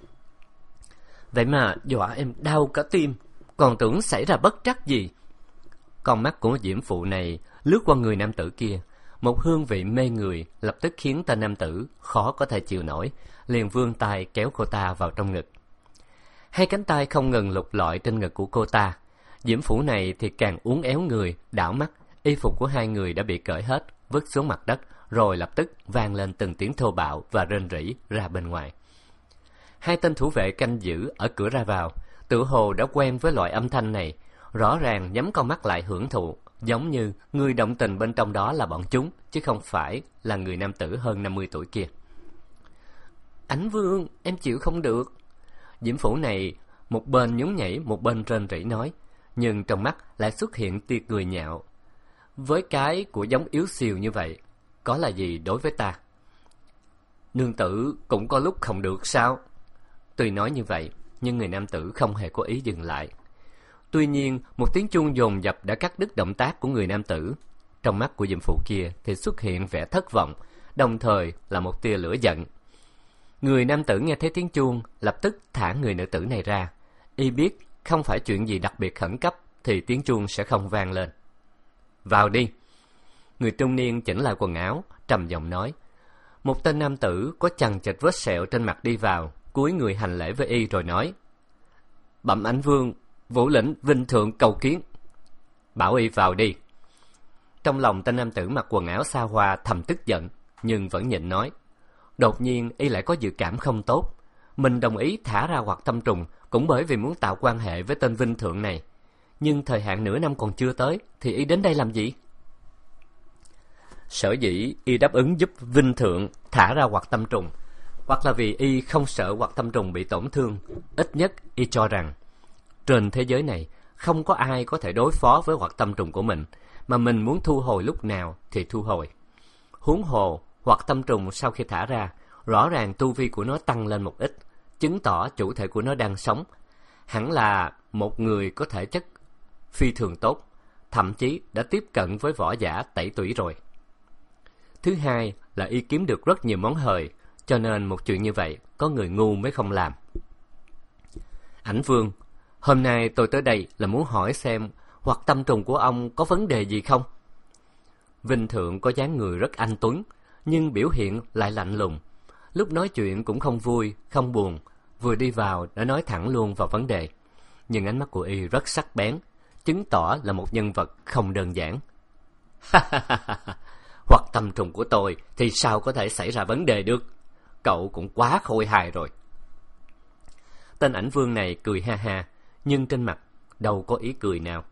Vậy mà dọa em đau cả tim, còn tưởng xảy ra bất trắc gì. Con mắt của diễm phụ này lướt qua người nam tử kia, một hương vị mê người lập tức khiến tên nam tử khó có thể chịu nổi, liền vươn tay kéo cô ta vào trong ngực. Hai cánh tay không ngừng lục lọi trên ngực của cô ta. Diễm phụ này thì càng uốn éo người, đảo mắt, y phục của hai người đã bị cởi hết, vứt xuống mặt đất, rồi lập tức vang lên từng tiếng thô bạo và rên rỉ ra bên ngoài. Hai tên thủ vệ canh giữ ở cửa ra vào, tự hồ đã quen với loại âm thanh này, rõ ràng nhắm con mắt lại hưởng thụ, giống như người động tình bên trong đó là bọn chúng, chứ không phải là người nam tử hơn 50 tuổi kia. Ảnh Vương, em chịu không được. Diễm phủ này một bên nhún nhảy, một bên rên rỉ nói, nhưng trong mắt lại xuất hiện tia cười nhạo. Với cái của giống yếu xìu như vậy, có là gì đối với ta? Nương tử cũng có lúc không được sao? Tuy nói như vậy, nhưng người nam tử không hề có ý dừng lại. Tuy nhiên, một tiếng chuông dồn dập đã cắt đứt động tác của người nam tử. Trong mắt của diệm phụ kia thì xuất hiện vẻ thất vọng, đồng thời là một tia lửa giận. Người nam tử nghe thấy tiếng chuông, lập tức thả người nữ tử này ra. Y biết không phải chuyện gì đặc biệt khẩn cấp thì tiếng chuông sẽ không vang lên. Vào đi. Người trung niên chỉnh lại quần áo, trầm giọng nói. Một tên nam tử có chằng chịt vết sẹo trên mặt đi vào, cúi người hành lễ với y rồi nói. Bẩm Ảnh Vương, Vũ lĩnh vinh thượng cầu kiến. Bảo y vào đi. Trong lòng tên nam tử mặc quần áo xa hoa thầm tức giận, nhưng vẫn nhịn nói. Đột nhiên y lại có dự cảm không tốt. Mình đồng ý thả ra hoạt tâm trùng cũng bởi vì muốn tạo quan hệ với tên vinh thượng này. Nhưng thời hạn nửa năm còn chưa tới, thì y đến đây làm gì? Sở dĩ y đáp ứng giúp vinh thượng thả ra hoạt tâm trùng, hoặc là vì y không sợ hoạt tâm trùng bị tổn thương. Ít nhất y cho rằng trên thế giới này không có ai có thể đối phó với hoạt tâm trùng của mình, mà mình muốn thu hồi lúc nào thì thu hồi. Huống hồ hoạt tâm trùng sau khi thả ra, rõ ràng tu vi của nó tăng lên một ít, chứng tỏ chủ thể của nó đang sống. Hẳn là một người có thể chất phi thường tốt, thậm chí đã tiếp cận với võ giả tẩy tủy rồi. Thứ hai là y kiếm được rất nhiều món hời, cho nên một chuyện như vậy có người ngu mới không làm. Ảnh Vương, hôm nay tôi tới đây là muốn hỏi xem hoạt tâm trùng của ông có vấn đề gì không? Vinh thượng có dáng người rất anh tuấn, nhưng biểu hiện lại lạnh lùng. Lúc nói chuyện cũng không vui, không buồn, vừa đi vào đã nói thẳng luôn vào vấn đề. Nhưng ánh mắt của y rất sắc bén, chứng tỏ là một nhân vật không đơn giản. Hoặc tâm trùng của tôi thì sao có thể xảy ra vấn đề được? Cậu cũng quá khôi hài rồi. Tên ảnh vương này cười ha ha, nhưng trên mặt đâu có ý cười nào.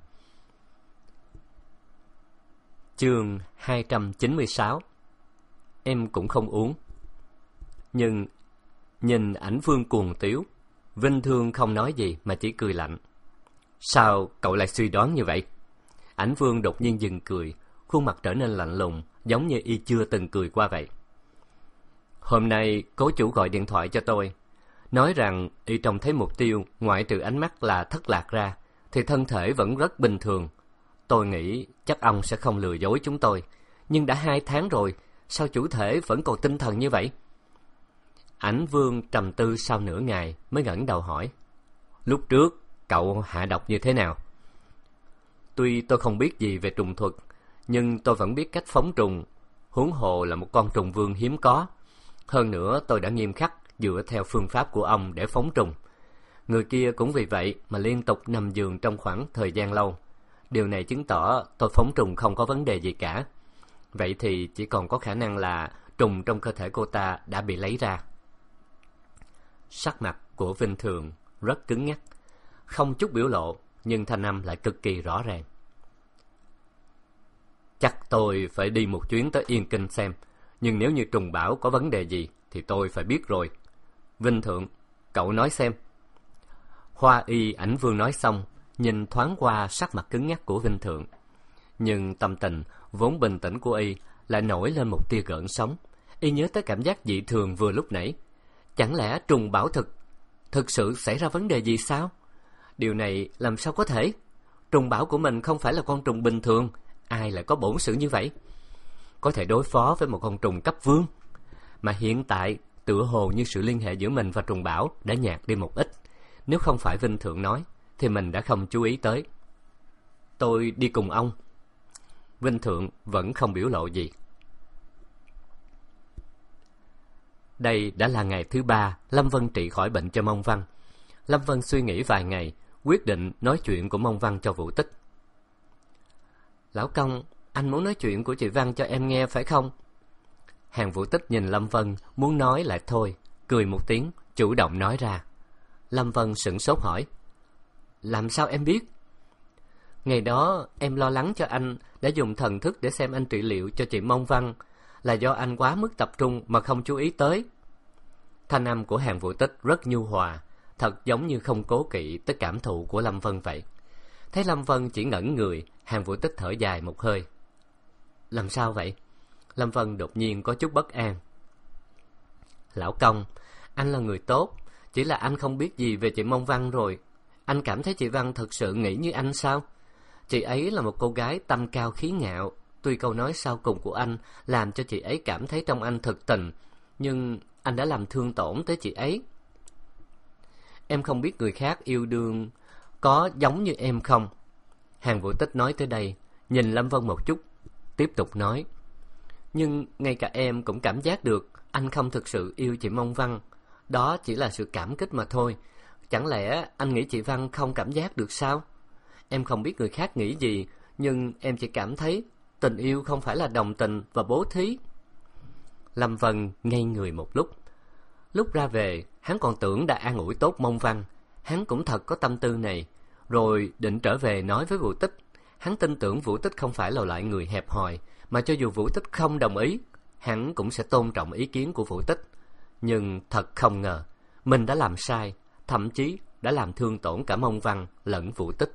Chương 296. Em cũng không uống. Nhưng nhìn ảnh vương cuồng tiếu, Vinh Thương không nói gì mà chỉ cười lạnh. Sao cậu lại suy đoán như vậy? Ảnh vương đột nhiên dừng cười, khuôn mặt trở nên lạnh lùng, giống như y chưa từng cười qua vậy. Hôm nay cố chủ gọi điện thoại cho tôi, nói rằng y trông thấy mục tiêu ngoại trừ ánh mắt là thất lạc ra thì thân thể vẫn rất bình thường. Tôi nghĩ chắc ông sẽ không lừa dối chúng tôi, nhưng đã 2 tháng rồi, sao chủ thể vẫn còn tinh thần như vậy? Ảnh vương trầm tư sau nửa ngày mới ngẩng đầu hỏi. Lúc trước cậu hạ độc như thế nào? Tuy tôi không biết gì về trùng thuật, nhưng tôi vẫn biết cách phóng trùng, huống hồ là một con trùng vương hiếm có. Hơn nữa tôi đã nghiêm khắc dựa theo phương pháp của ông để phóng trùng. Người kia cũng vì vậy mà liên tục nằm giường trong khoảng thời gian lâu. Điều này chứng tỏ tôi phóng trùng không có vấn đề gì cả. Vậy thì chỉ còn có khả năng là trùng trong cơ thể cô ta đã bị lấy ra. Sắc mặt của Vinh Thường rất cứng nhắc, không chút biểu lộ, nhưng thanh âm lại cực kỳ rõ ràng. Chắc tôi phải đi một chuyến tới Yên Kinh xem, nhưng nếu như trùng bảo có vấn đề gì thì tôi phải biết rồi. Vinh Thượng, cậu nói xem. Hoa y ảnh vương nói xong, nhìn thoáng qua sắc mặt cứng nhắc của Vinh Thượng. Nhưng tâm tình vốn bình tĩnh của y lại nổi lên một tia gợn sóng. Y nhớ tới cảm giác dị thường vừa lúc nãy. Chẳng lẽ trùng bảo thực sự xảy ra vấn đề gì sao? Điều này làm sao có thể? Trùng bảo của mình không phải là con trùng bình thường, ai lại có bổn sự như vậy? Có thể đối phó với một con trùng cấp vương. Mà hiện tại tựa hồ như sự liên hệ giữa mình và trùng bảo đã nhạt đi một ít. Nếu không phải Vinh Thượng nói thì mình đã không chú ý tới. Tôi đi cùng ông. Vinh Thượng vẫn không biểu lộ gì. Đây đã là ngày thứ 3 Lâm Vân trị khỏi bệnh cho Mông Văn. Lâm Vân suy nghĩ vài ngày, quyết định nói chuyện của Mông Văn cho Vũ Tích. Lão công, anh muốn nói chuyện của chị Văn cho em nghe phải không? Hàng Vũ Tích nhìn Lâm Vân, muốn nói lại thôi, cười một tiếng, chủ động nói ra. Lâm Vân sửng sốt hỏi. Làm sao em biết? Ngày đó em lo lắng cho anh, đã dùng thần thức để xem anh trị liệu cho chị Mông Văn, là do anh quá mức tập trung mà không chú ý tới. Thanh âm của Hàng Vũ Tích rất nhu hòa, thật giống như không cố kỵ tới cảm thụ của Lâm Vân vậy. Thấy Lâm Vân chỉ ngẩn người, Hàng Vũ Tích thở dài một hơi. Làm sao vậy? Lâm Vân đột nhiên có chút bất an. Lão công, anh là người tốt, chỉ là anh không biết gì về chị Mông Văn rồi. Anh cảm thấy chị Văn thực sự nghĩ như anh sao? Chị ấy là một cô gái tâm cao khí ngạo. Tuy câu nói sau cùng của anh làm cho chị ấy cảm thấy trong anh thực tình, nhưng anh đã làm thương tổn tới chị ấy. Em không biết người khác yêu đương có giống như em không? Hàng Vũ Tích nói tới đây, nhìn Lâm Vân một chút, tiếp tục nói. Nhưng ngay cả em cũng cảm giác được anh không thực sự yêu chị Mông Văn. Đó chỉ là sự cảm kích mà thôi. Chẳng lẽ anh nghĩ chị Văn không cảm giác được sao? Em không biết người khác nghĩ gì, nhưng em chỉ cảm thấy tình yêu không phải là đồng tình và bố thí. Lâm Vân ngây người một lúc. Lúc ra về, hắn còn tưởng đã an ủi tốt Mông Văn. Hắn cũng thật có tâm tư này. Rồi định trở về nói với Vũ Tích. Hắn tin tưởng Vũ Tích không phải là loại người hẹp hòi, mà cho dù Vũ Tích không đồng ý, hắn cũng sẽ tôn trọng ý kiến của Vũ Tích. Nhưng thật không ngờ, mình đã làm sai, thậm chí đã làm thương tổn cả Mông Văn lẫn Vũ Tích.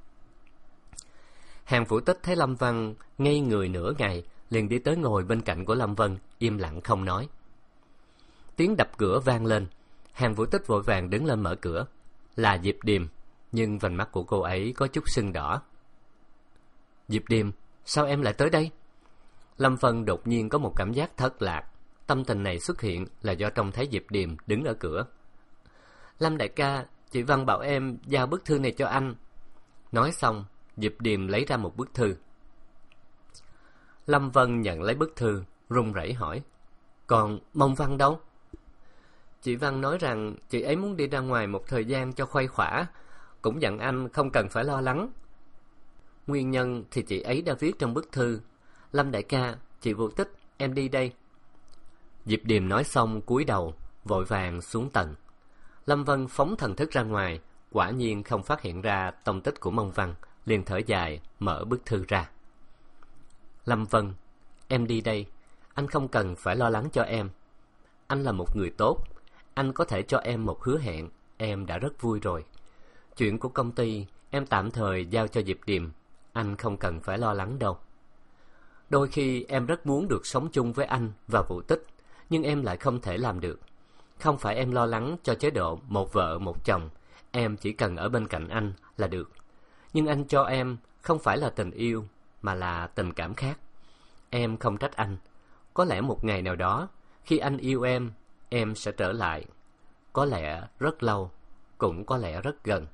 Hàng Vũ Tích thấy Lâm Văn ngây người nửa ngày, liền đi tới ngồi bên cạnh của Lâm Vân, im lặng không nói. Tiếng đập cửa vang lên, Hàng Vũ Tích vội vàng đứng lên mở cửa. Là Diệp Điềm, nhưng vành mắt của cô ấy có chút sưng đỏ. Diệp Điềm, sao em lại tới đây? Lâm Vân đột nhiên có một cảm giác thất lạc. Tâm tình này xuất hiện là do trông thấy Diệp Điềm đứng ở cửa. Lâm đại ca, chị Văn bảo em giao bức thư này cho anh. Nói xong, Diệp Điềm lấy ra một bức thư. Lâm Vân nhận lấy bức thư, run rẩy hỏi. Còn Mông Văn đâu? Chị Văn nói rằng chị ấy muốn đi ra ngoài một thời gian cho khuây khỏa, cũng dặn anh không cần phải lo lắng. Nguyên nhân thì chị ấy đã viết trong bức thư, Lâm đại ca, chị Vũ Tích, em đi đây. Diệp Điềm nói xong cúi đầu, vội vàng xuống tầng. Lâm Vân phóng thần thức ra ngoài, quả nhiên không phát hiện ra tông tích của Mông Văn, liền thở dài, mở bức thư ra. Lâm Vân, em đi đây, anh không cần phải lo lắng cho em. Anh là một người tốt, anh có thể cho em một hứa hẹn, em đã rất vui rồi. Chuyện của công ty, em tạm thời giao cho Diệp Điềm, anh không cần phải lo lắng đâu. Đôi khi em rất muốn được sống chung với anh và Vũ Tích, nhưng em lại không thể làm được. Không phải em lo lắng cho chế độ một vợ một chồng, em chỉ cần ở bên cạnh anh là được. Nhưng anh cho em không phải là tình yêu, mà là tình cảm khác. Em không trách anh. Có lẽ một ngày nào đó, khi anh yêu em sẽ trở lại. Có lẽ rất lâu, cũng có lẽ rất gần.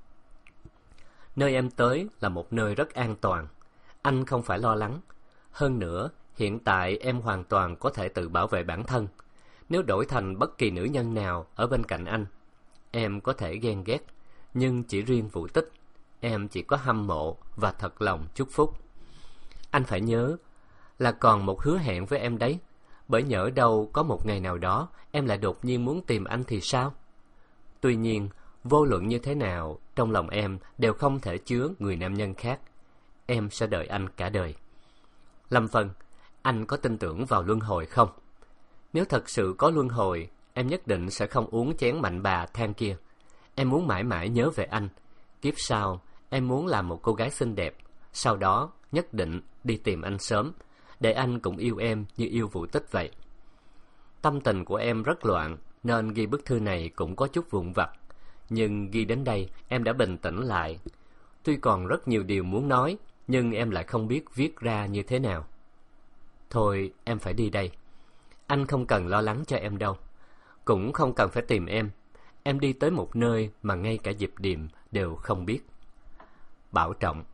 Nơi em tới là một nơi rất an toàn. Anh không phải lo lắng. Hơn nữa, hiện tại em hoàn toàn có thể tự bảo vệ bản thân. Nếu đổi thành bất kỳ nữ nhân nào ở bên cạnh anh, em có thể ghen ghét. Nhưng chỉ riêng Vũ Tích, em chỉ có hâm mộ và thật lòng chúc phúc. Anh phải nhớ là còn một hứa hẹn với em đấy. Bởi nhỡ đâu có một ngày nào đó em lại đột nhiên muốn tìm anh thì sao? Tuy nhiên, vô luận như thế nào, trong lòng em đều không thể chứa người nam nhân khác. Em sẽ đợi anh cả đời. Lâm Vân, anh có tin tưởng vào luân hồi không? Nếu thật sự có luân hồi, em nhất định sẽ không uống chén mạnh bà than kia. Em muốn mãi mãi nhớ về anh. Kiếp sau, em muốn làm một cô gái xinh đẹp. Sau đó, nhất định đi tìm anh sớm, để anh cũng yêu em như yêu Vũ Tích vậy. Tâm tình của em rất loạn, nên ghi bức thư này cũng có chút vụn vặt. Nhưng ghi đến đây, em đã bình tĩnh lại. Tuy còn rất nhiều điều muốn nói, nhưng em lại không biết viết ra như thế nào. Thôi, em phải đi đây. Anh không cần lo lắng cho em đâu. Cũng không cần phải tìm em. Em đi tới một nơi mà ngay cả Diệp Điềm đều không biết. Bảo trọng.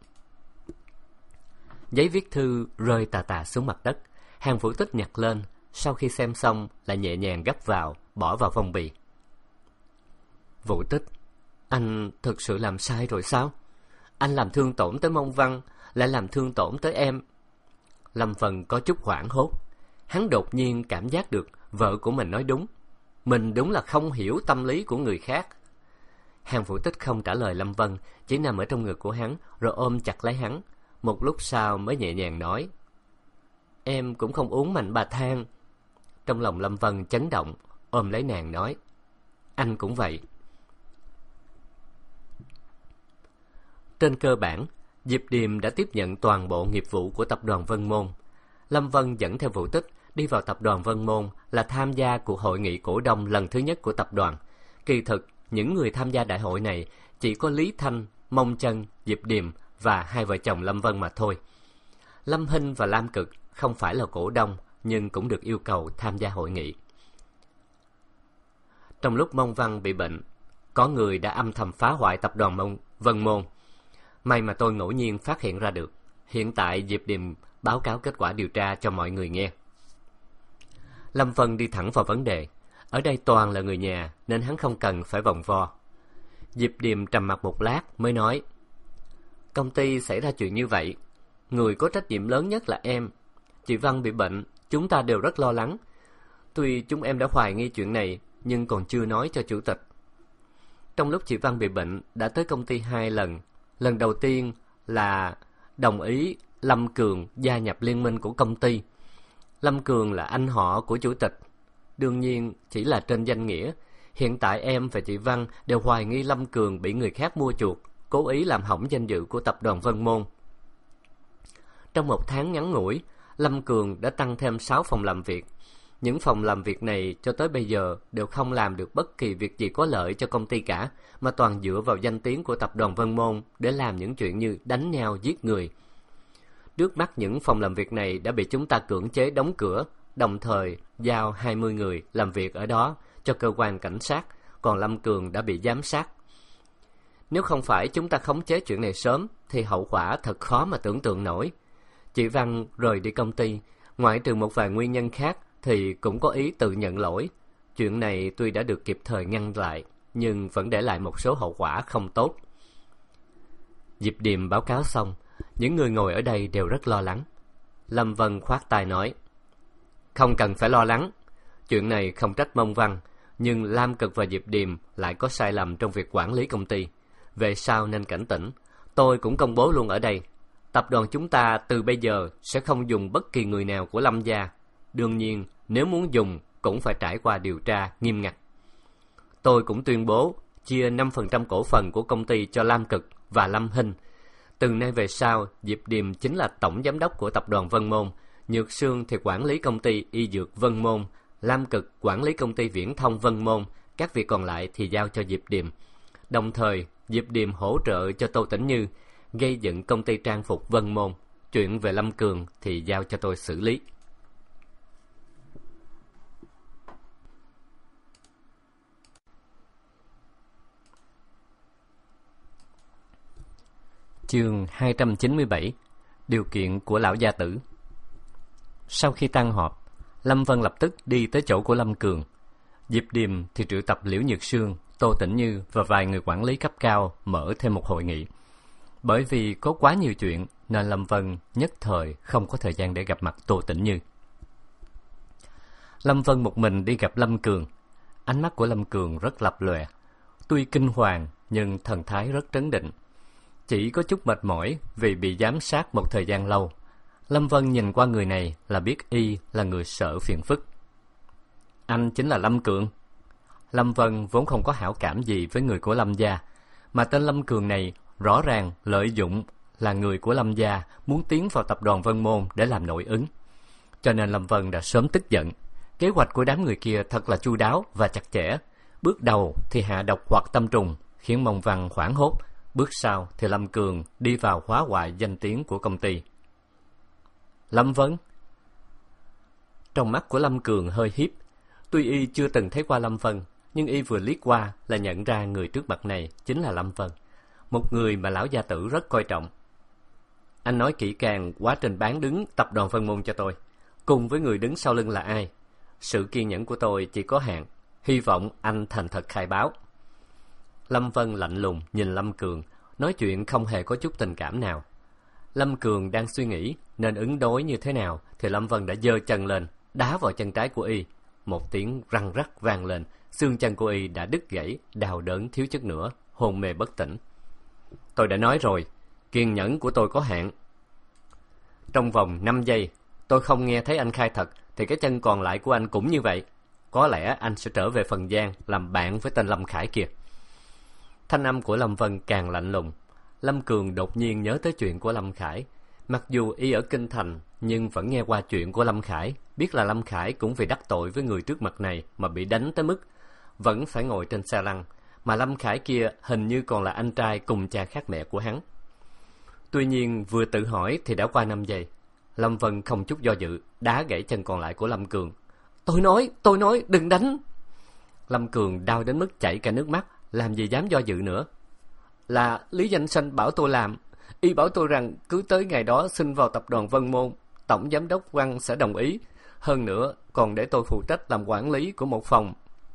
Giấy viết thư rơi tà tà xuống mặt đất. Hàng Vũ Tích nhặt lên, sau khi xem xong lại nhẹ nhàng gấp vào, bỏ vào phong bì. Vũ Tích, anh thực sự làm sai rồi sao? Anh làm thương tổn tới Mông Văn, lại làm thương tổn tới em. Lâm Vân có chút hoảng hốt. Hắn đột nhiên cảm giác được vợ của mình nói đúng. Mình đúng là không hiểu tâm lý của người khác. Hàng Vũ Tích không trả lời Lâm Vân, chỉ nằm ở trong ngực của hắn, rồi ôm chặt lấy hắn. Một lúc sau mới nhẹ nhàng nói, em cũng không uống mạnh bà than. Trong lòng Lâm Vân chấn động, ôm lấy nàng nói, anh cũng vậy. Trên cơ bản, Diệp Điềm đã tiếp nhận toàn bộ nghiệp vụ của tập đoàn Vân Môn. Lâm Vân dẫn theo Vũ Tích đi vào tập đoàn Vân Môn là tham gia cuộc hội nghị cổ đông lần thứ nhất của tập đoàn. Kỳ thực, những người tham gia đại hội này chỉ có Lý Thanh, Mông Chân, Diệp Điềm và hai vợ chồng Lâm Vân mà thôi. Lâm Hinh và Lam Cực không phải là cổ đông, nhưng cũng được yêu cầu tham gia hội nghị. Trong lúc Mông Văn bị bệnh, có người đã âm thầm phá hoại tập đoàn Vân Môn. May mà tôi ngẫu nhiên phát hiện ra được. Hiện tại Diệp Điềm báo cáo kết quả điều tra cho mọi người nghe. Lâm Vân đi thẳng vào vấn đề. Ở đây toàn là người nhà, nên hắn không cần phải vòng vo. Diệp Điềm trầm mặc một lát mới nói, công ty xảy ra chuyện như vậy, người có trách nhiệm lớn nhất là em. Chị Văn bị bệnh, chúng ta đều rất lo lắng. Tuy chúng em đã hoài nghi chuyện này, nhưng còn chưa nói cho chủ tịch. Trong lúc chị Văn bị bệnh, đã tới công ty 2 lần. Lần đầu tiên là đồng ý Lâm Cường gia nhập liên minh của công ty. Lâm Cường là anh họ của chủ tịch, đương nhiên chỉ là trên danh nghĩa. Hiện tại em và chị Văn đều hoài nghi Lâm Cường bị người khác mua chuộc, cố ý làm hỏng danh dự của tập đoàn Vân Môn. Trong 1 tháng ngắn ngủi, Lâm Cường đã tăng thêm 6 phòng làm việc. Những phòng làm việc này cho tới bây giờ đều không làm được bất kỳ việc gì có lợi cho công ty cả, mà toàn dựa vào danh tiếng của tập đoàn Vân Môn để làm những chuyện như đánh nhau, giết người. Trước mắt những phòng làm việc này đã bị chúng ta cưỡng chế đóng cửa, đồng thời giao 20 người làm việc ở đó cho cơ quan cảnh sát, còn Lâm Cường đã bị giám sát. Nếu không phải chúng ta khống chế chuyện này sớm, thì hậu quả thật khó mà tưởng tượng nổi. Chị Văn rời đi công ty, ngoại trừ một vài nguyên nhân khác, thì cũng có ý tự nhận lỗi. Chuyện này tuy đã được kịp thời ngăn lại, nhưng vẫn để lại một số hậu quả không tốt. Diệp Điềm báo cáo xong, những người ngồi ở đây đều rất lo lắng. Lâm Vân khoát tay nói, không cần phải lo lắng. Chuyện này không trách Mông Văn, nhưng Lam Cực và Diệp Điềm lại có sai lầm trong việc quản lý công ty. Về sau nên cảnh tỉnh. Tôi cũng công bố luôn ở đây. Tập đoàn chúng ta từ bây giờ sẽ không dùng bất kỳ người nào của Lâm gia. Đương nhiên, nếu muốn dùng cũng phải trải qua điều tra nghiêm ngặt. Tôi cũng tuyên bố chia 5% cổ phần của công ty cho Lam Cực và Lâm Hinh. Từ nay về sau, Diệp Điềm chính là tổng giám đốc của tập đoàn Vân Môn, Nhược Sương thì quản lý công ty y dược Vân Môn, Lam Cực quản lý công ty viễn thông Vân Môn, các việc còn lại thì giao cho Diệp Điềm. Đồng thời, Diệp Điềm hỗ trợ cho Tô Tĩnh Như gây dựng công ty trang phục Vân Môn. Chuyện về Lâm Cường thì giao cho tôi xử lý. Chương 297. Điều kiện của lão gia tử. Sau khi tan họp, Lâm Vân lập tức đi tới chỗ của Lâm Cường. Diệp Điềm thì triệu tập Liễu Nhược Sương, Tô Tĩnh Như và vài người quản lý cấp cao mở thêm một hội nghị. Bởi vì có quá nhiều chuyện nên Lâm Vân nhất thời không có thời gian để gặp mặt Tô Tĩnh Như. Lâm Vân một mình đi gặp Lâm Cường. Ánh mắt của Lâm Cường rất lập lòe. Tuy kinh hoàng nhưng thần thái rất trấn định. Chỉ có chút mệt mỏi vì bị giám sát một thời gian lâu. Lâm Vân nhìn qua người này là biết y là người sợ phiền phức. Anh chính là Lâm Cường. Lâm Vân vốn không có hảo cảm gì với người của Lâm gia, mà tên Lâm Cường này rõ ràng lợi dụng là người của Lâm gia muốn tiến vào tập đoàn Vân Môn để làm nội ứng. Cho nên Lâm Vân đã sớm tức giận. Kế hoạch của đám người kia thật là chu đáo và chặt chẽ. Bước đầu thì hạ độc hoặc tâm trùng, khiến Mông Văn hoảng hốt. Bước sau thì Lâm Cường đi vào phá hoại danh tiếng của công ty. Lâm Vân. Trong mắt của Lâm Cường hơi hiếp. Tuy y chưa từng thấy qua Lâm Vân, nhưng y vừa liếc qua là nhận ra người trước mặt này chính là Lâm Vân, một người mà lão gia tử rất coi trọng. Anh nói kỹ càng quá trình bán đứng tập đoàn Vân Môn cho tôi, cùng với người đứng sau lưng là ai. Sự kiên nhẫn của tôi chỉ có hạn, hy vọng anh thành thật khai báo. Lâm Vân lạnh lùng nhìn Lâm Cường, nói chuyện không hề có chút tình cảm nào. Lâm Cường đang suy nghĩ nên ứng đối như thế nào thì Lâm Vân đã giơ chân lên, đá vào chân trái của y. Một tiếng răng rắc vang lên, xương chân của y đã đứt gãy, đau đớn thiếu chút nữa, hôn mê bất tỉnh. Tôi đã nói rồi, kiên nhẫn của tôi có hạn. Trong vòng 5 giây, tôi không nghe thấy anh khai thật thì cái chân còn lại của anh cũng như vậy. Có lẽ anh sẽ trở về Phần Giang làm bạn với tên Lâm Khải kia. Thanh âm của Lâm Vân càng lạnh lùng. Lâm Cường đột nhiên nhớ tới chuyện của Lâm Khải. Mặc dù y ở Kinh Thành, nhưng vẫn nghe qua chuyện của Lâm Khải, biết là Lâm Khải cũng vì đắc tội với người trước mặt này mà bị đánh tới mức vẫn phải ngồi trên xe lăn, mà Lâm Khải kia hình như còn là anh trai cùng cha khác mẹ của hắn. Tuy nhiên vừa tự hỏi thì đã qua 5 giây. Lâm Vân không chút do dự, đá gãy chân còn lại của Lâm Cường. Tôi nói, đừng đánh. Lâm Cường đau đến mức chảy cả nước mắt, làm gì dám do dự nữa. Là Lý Danh Sanh bảo tôi làm. Y bảo tôi rằng cứ tới ngày đó xin vào tập đoàn Vân Môn, tổng giám đốc Văn sẽ đồng ý. Hơn nữa còn để tôi phụ trách làm quản lý của một phòng.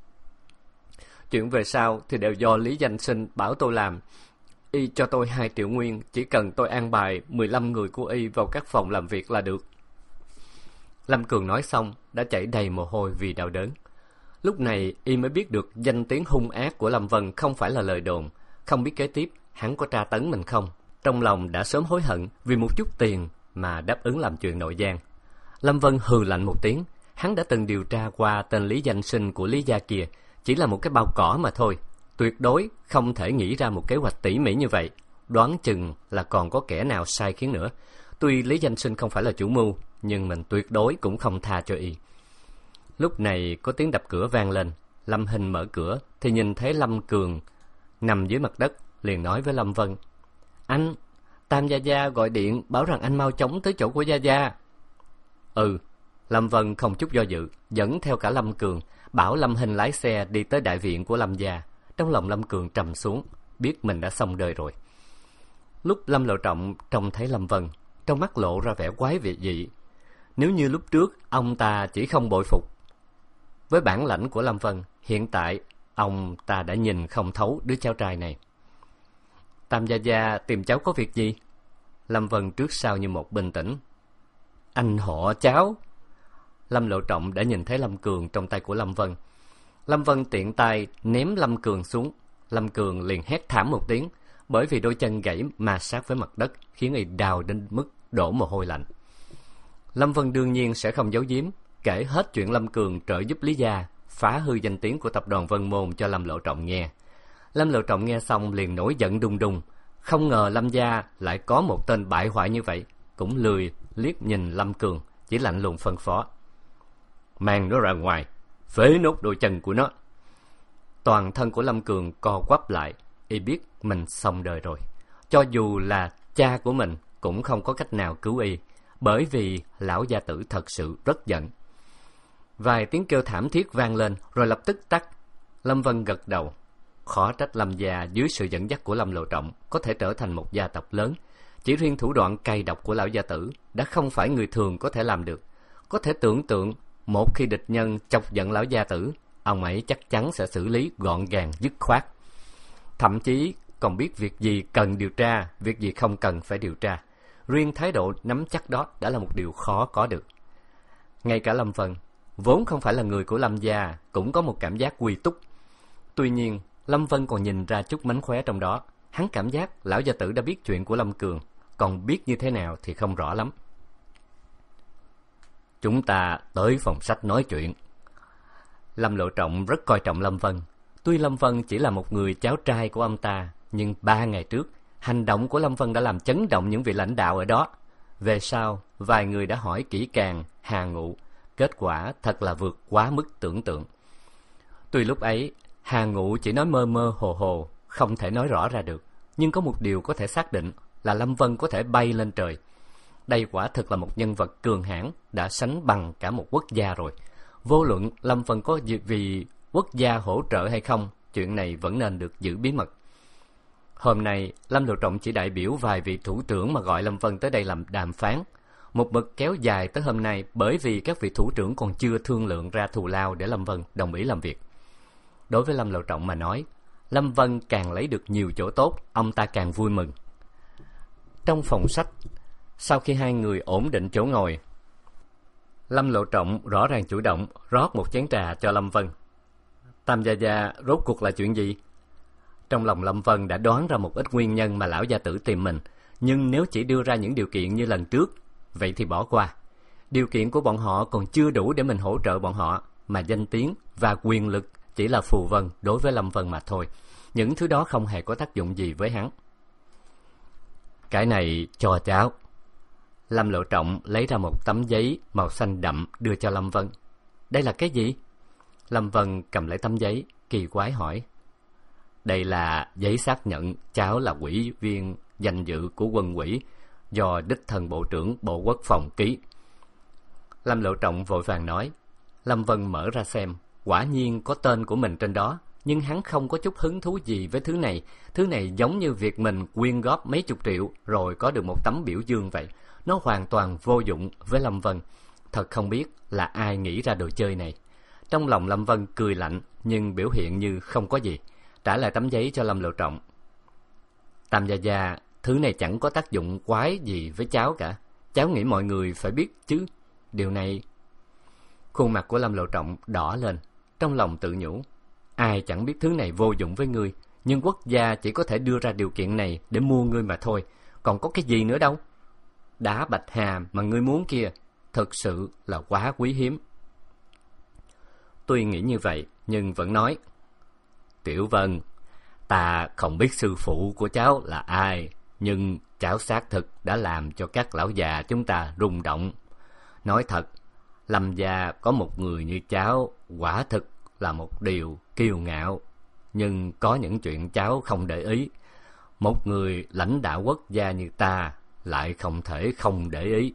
Chuyện về sau thì đều do Lý Danh Sinh bảo tôi làm. Y cho tôi 2 triệu nguyên, chỉ cần tôi an bài 15 người của y vào các phòng làm việc là được. Lâm Cường nói xong đã chảy đầy mồ hôi vì đau đớn. Lúc này y mới biết được danh tiếng hung ác của Lâm Vân không phải là lời đồn. Không biết kế tiếp hắn có tra tấn mình không. Trong lòng đã sớm hối hận vì một chút tiền mà đáp ứng làm chuyện nội gian. Lâm Vân hừ lạnh một tiếng. Hắn đã từng điều tra qua tên Lý Danh Sinh của Lý gia kia, chỉ là một cái bao cỏ mà thôi. Tuyệt đối không thể nghĩ ra một kế hoạch tỉ mỉ như vậy. Đoán chừng là còn có kẻ nào sai khiến nữa. Tuy Lý Danh Sinh không phải là chủ mưu, nhưng mình tuyệt đối cũng không tha cho y. Lúc này có tiếng đập cửa vang lên. Lâm Hinh mở cửa thì nhìn thấy Lâm Cường nằm dưới mặt đất, liền nói với Lâm Vân: Anh, Tam Gia Gia gọi điện bảo rằng anh mau chóng tới chỗ của Gia Gia. Ừ. Lâm Vân không chút do dự, dẫn theo cả Lâm Cường, bảo Lâm Hinh lái xe đi tới đại viện của Lâm gia. Trong lòng Lâm Cường trầm xuống, biết mình đã xong đời rồi. Lúc Lâm Lộ Trọng trông thấy Lâm Vân, trong mắt lộ ra vẻ quái dị. Nếu như lúc trước ông ta chỉ không bội phục với bản lãnh của Lâm Vân, hiện tại ông ta đã nhìn không thấu đứa cháu trai này. Tam Gia Gia tìm cháu có việc gì? Lâm Vân trước sau như một bình tĩnh. anh họ cháu. Lâm Lộ Trọng đã nhìn thấy Lâm Cường trong tay của Lâm Vân. Lâm Vân tiện tay ném Lâm Cường xuống. Lâm Cường liền hét thảm một tiếng, bởi vì đôi chân gãy ma sát với mặt đất, khiến y đau đến mức đổ mồ hôi lạnh. Lâm Vân đương nhiên sẽ không giấu giếm, kể hết chuyện Lâm Cường trợ giúp Lý Gia phá hư danh tiếng của tập đoàn Vân Môn cho Lâm Lộ Trọng nghe. Lâm Lộ Trọng nghe xong liền nổi giận đùng đùng, không ngờ Lâm gia lại có một tên bại hoại như vậy, cũng lười liếc nhìn Lâm Cường, chỉ lạnh lùng phân phó: mang nó ra ngoài, phế nốt đôi chân của nó. Toàn thân của Lâm Cường co quắp lại, y biết mình xong đời rồi. Cho dù là cha của mình cũng không có cách nào cứu y, bởi vì lão gia tử thật sự rất giận. Vài tiếng kêu thảm thiết vang lên rồi lập tức tắt. Lâm Vân gật đầu. Khó trách Lâm gia dưới sự dẫn dắt của Lâm Lộ Trọng có thể trở thành một gia tộc lớn. Chỉ riêng thủ đoạn cay độc của lão gia tử đã không phải người thường có thể làm được. Có thể tưởng tượng, một khi địch nhân chọc giận lão gia tử, ông ấy chắc chắn sẽ xử lý gọn gàng dứt khoát. Thậm chí còn biết việc gì cần điều tra, việc gì không cần phải điều tra. Riêng thái độ nắm chắc đó đã là một điều khó có được. Ngay cả Lâm Vân, vốn không phải là người của Lâm gia, cũng có một cảm giác quy túc. Tuy nhiên, Lâm Vân còn nhìn ra chút mánh khóe trong đó. Hắn cảm giác lão gia tử đã biết chuyện của Lâm Cường, còn biết như thế nào thì không rõ lắm. Chúng ta tới phòng sách nói chuyện. Lâm Lộ Trọng rất coi trọng Lâm Vân. Tuy Lâm Vân chỉ là một người cháu trai của ông ta, nhưng 3 ngày trước, hành động của Lâm Vân đã làm chấn động những vị lãnh đạo ở đó. Về sau, vài người đã hỏi kỹ càng Hà Ngụ, kết quả thật là vượt quá mức tưởng tượng. Tuy lúc ấy, Hà Ngụ chỉ nói mơ mơ hồ hồ, không thể nói rõ ra được, nhưng có một điều có thể xác định là Lâm Vân có thể bay lên trời. Đây quả thực là một nhân vật cường hãn, đã sánh bằng cả một quốc gia rồi. Vô luận Lâm Vân có vì quốc gia hỗ trợ hay không, chuyện này vẫn nên được giữ bí mật. Hôm nay, Lâm Lộ Trọng chỉ đại biểu vài vị thủ trưởng mà gọi Lâm Vân tới đây làm đàm phán. Một mực kéo dài tới hôm nay bởi vì các vị thủ trưởng còn chưa thương lượng ra thù lao để Lâm Vân đồng ý làm việc. Đối với Lâm Lộ Trọng mà nói, Lâm Vân càng lấy được nhiều chỗ tốt, ông ta càng vui mừng. Trong phòng sách, sau khi hai người ổn định chỗ ngồi, Lâm Lộ Trọng rõ ràng chủ động rót một chén trà cho Lâm Vân. Tam gia gia, rốt cuộc là chuyện gì? Trong lòng Lâm Vân đã đoán ra một ít nguyên nhân mà lão gia tử tìm mình, nhưng nếu chỉ đưa ra những điều kiện như lần trước, vậy thì bỏ qua. Điều kiện của bọn họ còn chưa đủ để mình hỗ trợ bọn họ, mà danh tiếng và quyền lực chỉ là phù vân đối với Lâm Vân mà thôi. Những thứ đó không hề có tác dụng gì với hắn. Cái này cho cháu. Lâm Lộ Trọng lấy ra một tấm giấy màu xanh đậm đưa cho Lâm Vân. Đây là cái gì? Lâm Vân cầm lấy tấm giấy, kỳ quái hỏi. Đây là giấy xác nhận cháu là ủy viên danh dự của quân ủy, do đích thân Bộ trưởng Bộ Quốc phòng ký. Lâm Lộ Trọng vội vàng nói. Lâm Vân mở ra xem, quả nhiên có tên của mình trên đó, nhưng hắn không có chút hứng thú gì với thứ này. Thứ này giống như việc mình quyên góp mấy chục triệu rồi có được một tấm biểu dương vậy. Nó hoàn toàn vô dụng với Lâm Vân. Thật không biết là ai nghĩ ra đồ chơi này. Trong lòng Lâm Vân cười lạnh, nhưng biểu hiện như không có gì, trả lại tấm giấy cho Lâm Lộ Trọng. Tam gia gia, thứ này chẳng có tác dụng quái gì với cháu cả. Cháu nghĩ mọi người phải biết chứ. Điều này... Khuôn mặt của Lâm Lộ Trọng đỏ lên, trong lòng tự nhủ. Ai chẳng biết thứ này vô dụng với ngươi, nhưng quốc gia chỉ có thể đưa ra điều kiện này để mua ngươi mà thôi. Còn có cái gì nữa đâu. Đá bạch hà mà ngươi muốn kia, thực sự là quá quý hiếm. Tuy nghĩ như vậy, nhưng vẫn nói. Tiểu Vân, ta không biết sư phụ của cháu là ai, nhưng cháu xác thực đã làm cho các lão già chúng ta rung động. Nói thật, Lâm gia có một người như cháu quả thực là một điều kiêu ngạo, nhưng có những chuyện cháu không để ý. Một người lãnh đạo quốc gia như ta lại không thể không để ý.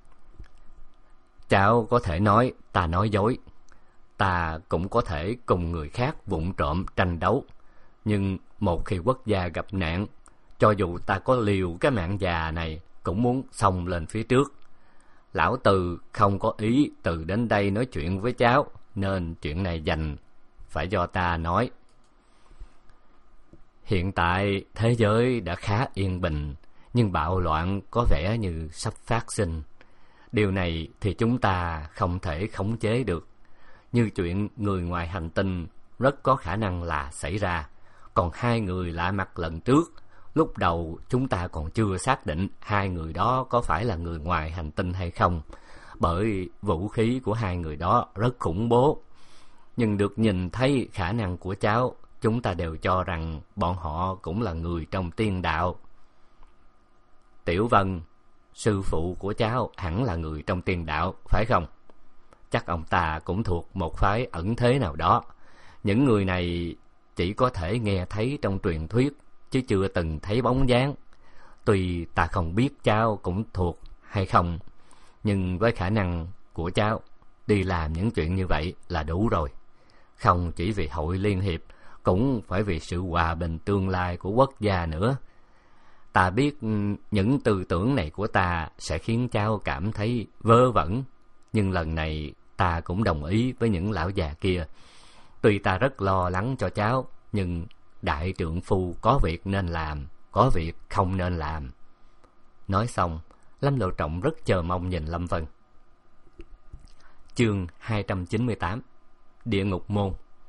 Cháu có thể nói ta nói dối, ta cũng có thể cùng người khác vụng trộm tranh đấu, nhưng một khi quốc gia gặp nạn, cho dù ta có liều cái mạng già này cũng muốn xông lên phía trước. Lão Từ không có ý từ đến đây nói chuyện với cháu, nên chuyện này dành phải do ta nói. Hiện tại thế giới đã khá yên bình, nhưng bạo loạn có vẻ như sắp phát sinh. Điều này thì chúng ta không thể khống chế được. Như chuyện người ngoài hành tinh rất có khả năng là xảy ra. Còn hai người lạ mặt lần trước, lúc đầu chúng ta còn chưa xác định hai người đó có phải là người ngoài hành tinh hay không, bởi vũ khí của hai người đó rất khủng bố. Nhưng được nhìn thấy khả năng của cháu, chúng ta đều cho rằng bọn họ cũng là người trong tiên đạo. Tiểu Vân, sư phụ của cháu hẳn là người trong tiên đạo, phải không? Chắc ông ta cũng thuộc một phái ẩn thế nào đó. Những người này chỉ có thể nghe thấy trong truyền thuyết, chứ chưa từng thấy bóng dáng. Tuy ta không biết cháu cũng thuộc hay không, nhưng với khả năng của cháu, đi làm những chuyện như vậy là đủ rồi. Không chỉ vì hội liên hiệp, cũng phải vì sự hòa bình tương lai của quốc gia nữa. Ta biết những tư tưởng này của ta sẽ khiến cháu cảm thấy vớ vẩn, nhưng lần này ta cũng đồng ý với những lão già kia. Tuy ta rất lo lắng cho cháu, nhưng đại trượng phu có việc nên làm, có việc không nên làm. Nói xong, Lâm Lộ Trọng rất chờ mong nhìn Lâm Vân. Chương 298: Địa ngục môn.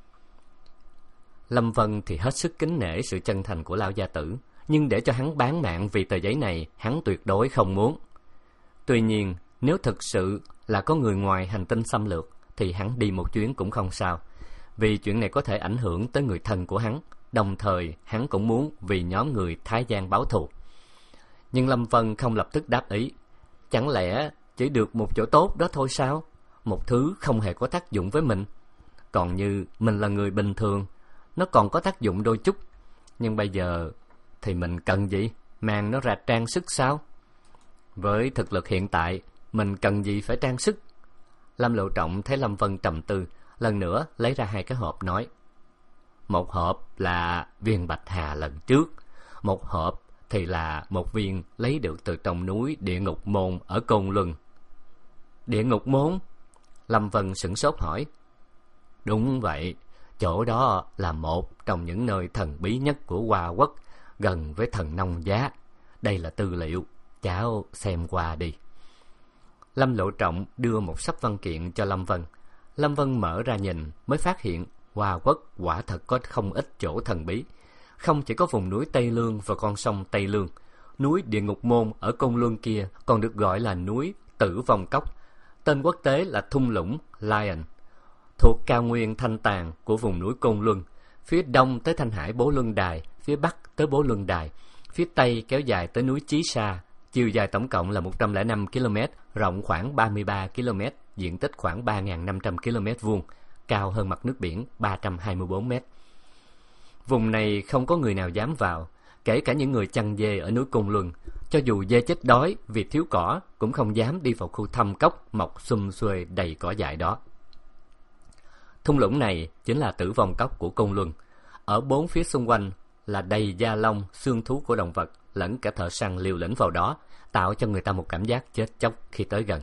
Lâm Vân thì hết sức kính nể sự chân thành của lão gia tử, nhưng để cho hắn bán mạng vì tờ giấy này, hắn tuyệt đối không muốn. Tuy nhiên, nếu thực sự là có người ngoài hành tinh xâm lược, thì hắn đi một chuyến cũng không sao, vì chuyện này có thể ảnh hưởng tới người thân của hắn. Đồng thời, hắn cũng muốn vì nhóm người Thái Giang báo thù. Nhưng Lâm Vân không lập tức đáp ý. Chẳng lẽ chỉ được một chỗ tốt đó thôi sao? Một thứ không hề có tác dụng với mình. Còn như mình là người bình thường, nó còn có tác dụng đôi chút. Nhưng bây giờ thì mình cần gì? Mang nó ra trang sức sao? Với thực lực hiện tại, mình cần gì phải trang sức? Lâm Lộ Trọng thấy Lâm Vân trầm tư, lần nữa lấy ra hai cái hộp nói. Một hộp là viên bạch hà lần trước, một hộp thì là một viên lấy được từ trong núi Địa Ngục Môn ở Côn Luân. Địa Ngục Môn? Lâm Vân sửng sốt hỏi. Đúng vậy, chỗ đó là một trong những nơi thần bí nhất của Hoa Quốc, gần với thần nông giá. Đây là tư liệu, cháu xem qua đi. Lâm Lộ Trọng đưa một sấp văn kiện cho Lâm Vân. Lâm Vân mở ra nhìn, mới phát hiện Hoa Quốc quả thật có không ít chỗ thần bí. Không chỉ có vùng núi Tây Lương và con sông Tây Lương, núi Địa Ngục Môn ở Côn Luân kia còn được gọi là núi Tử Vong Cốc. Tên quốc tế là thung lũng Lion, thuộc cao nguyên Thanh Tàn của vùng núi Côn Luân. Phía đông tới Thanh Hải Bố Luân Đài, phía bắc tới Bố Luân Đài, phía tây kéo dài tới núi Chí Sa. Chiều dài tổng cộng là 105 km, rộng khoảng 33 km, diện tích khoảng 3.500 km vuông, cao hơn mặt nước biển 324 m. Vùng này không có người nào dám vào, kể cả những người chăn dê ở núi Côn Luân. Cho dù dê chết đói vì thiếu cỏ, cũng không dám đi vào khu thâm cốc mọc xum xuê đầy cỏ dại đó. Thung lũng này chính là Tử Vong Cốc của Côn Luân. Ở bốn phía xung quanh là đầy da lông, xương thú của động vật, lẫn cả thợ săn liều lĩnh vào đó, tạo cho người ta một cảm giác chết chóc khi tới gần.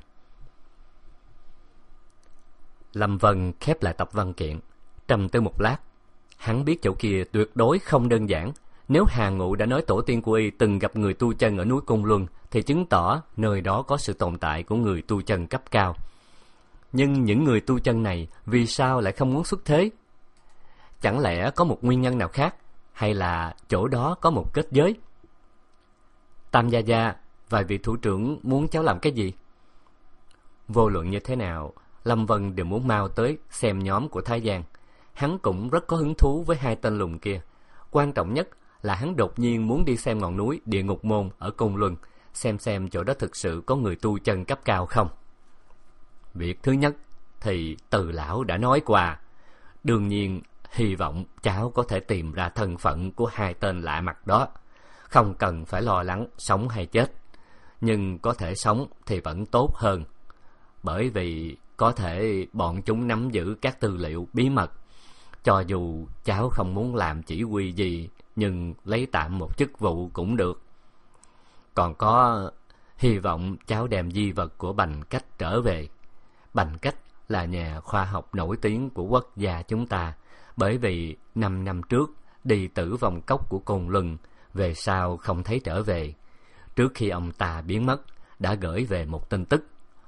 Lâm Vân khép lại tập văn kiện, trầm tư một lát. Hắn biết chỗ kia tuyệt đối không đơn giản. Nếu Hà Ngụ đã nói tổ tiên của y từng gặp người tu chân ở núi Côn Luân, thì chứng tỏ nơi đó có sự tồn tại của người tu chân cấp cao. Nhưng những người tu chân này vì sao lại không muốn xuất thế? Chẳng lẽ có một nguyên nhân nào khác, hay là chỗ đó có một kết giới? Tam Gia Gia, vài vị thủ trưởng muốn cháu làm cái gì? Vô luận như thế nào, Lâm Vân đều muốn mau tới xem nhóm của Thái Giang. Hắn cũng rất có hứng thú với hai tên lùn kia. Quan trọng nhất là hắn đột nhiên muốn đi xem ngọn núi Địa Ngục Môn ở Côn Luân, xem chỗ đó thực sự có người tu chân cấp cao không. Việc thứ nhất thì Từ lão đã nói qua. Đương nhiên, hy vọng cháu có thể tìm ra thân phận của hai tên lạ mặt đó. Không cần phải lo lắng sống hay chết. Nhưng có thể sống thì vẫn tốt hơn. Bởi vì có thể bọn chúng nắm giữ các tư liệu bí mật. Cho dù cháu không muốn làm chỉ huy gì, nhưng lấy tạm một chức vụ cũng được. Còn có, hy vọng cháu đem di vật của Bành Cách trở về. Bành Cách là nhà khoa học nổi tiếng của quốc gia chúng ta, bởi vì 5 năm trước đi Tử Vong Cốc của Côn Luân, về sau không thấy trở về. Trước khi ông ta biến mất, đã gửi về một tin tức,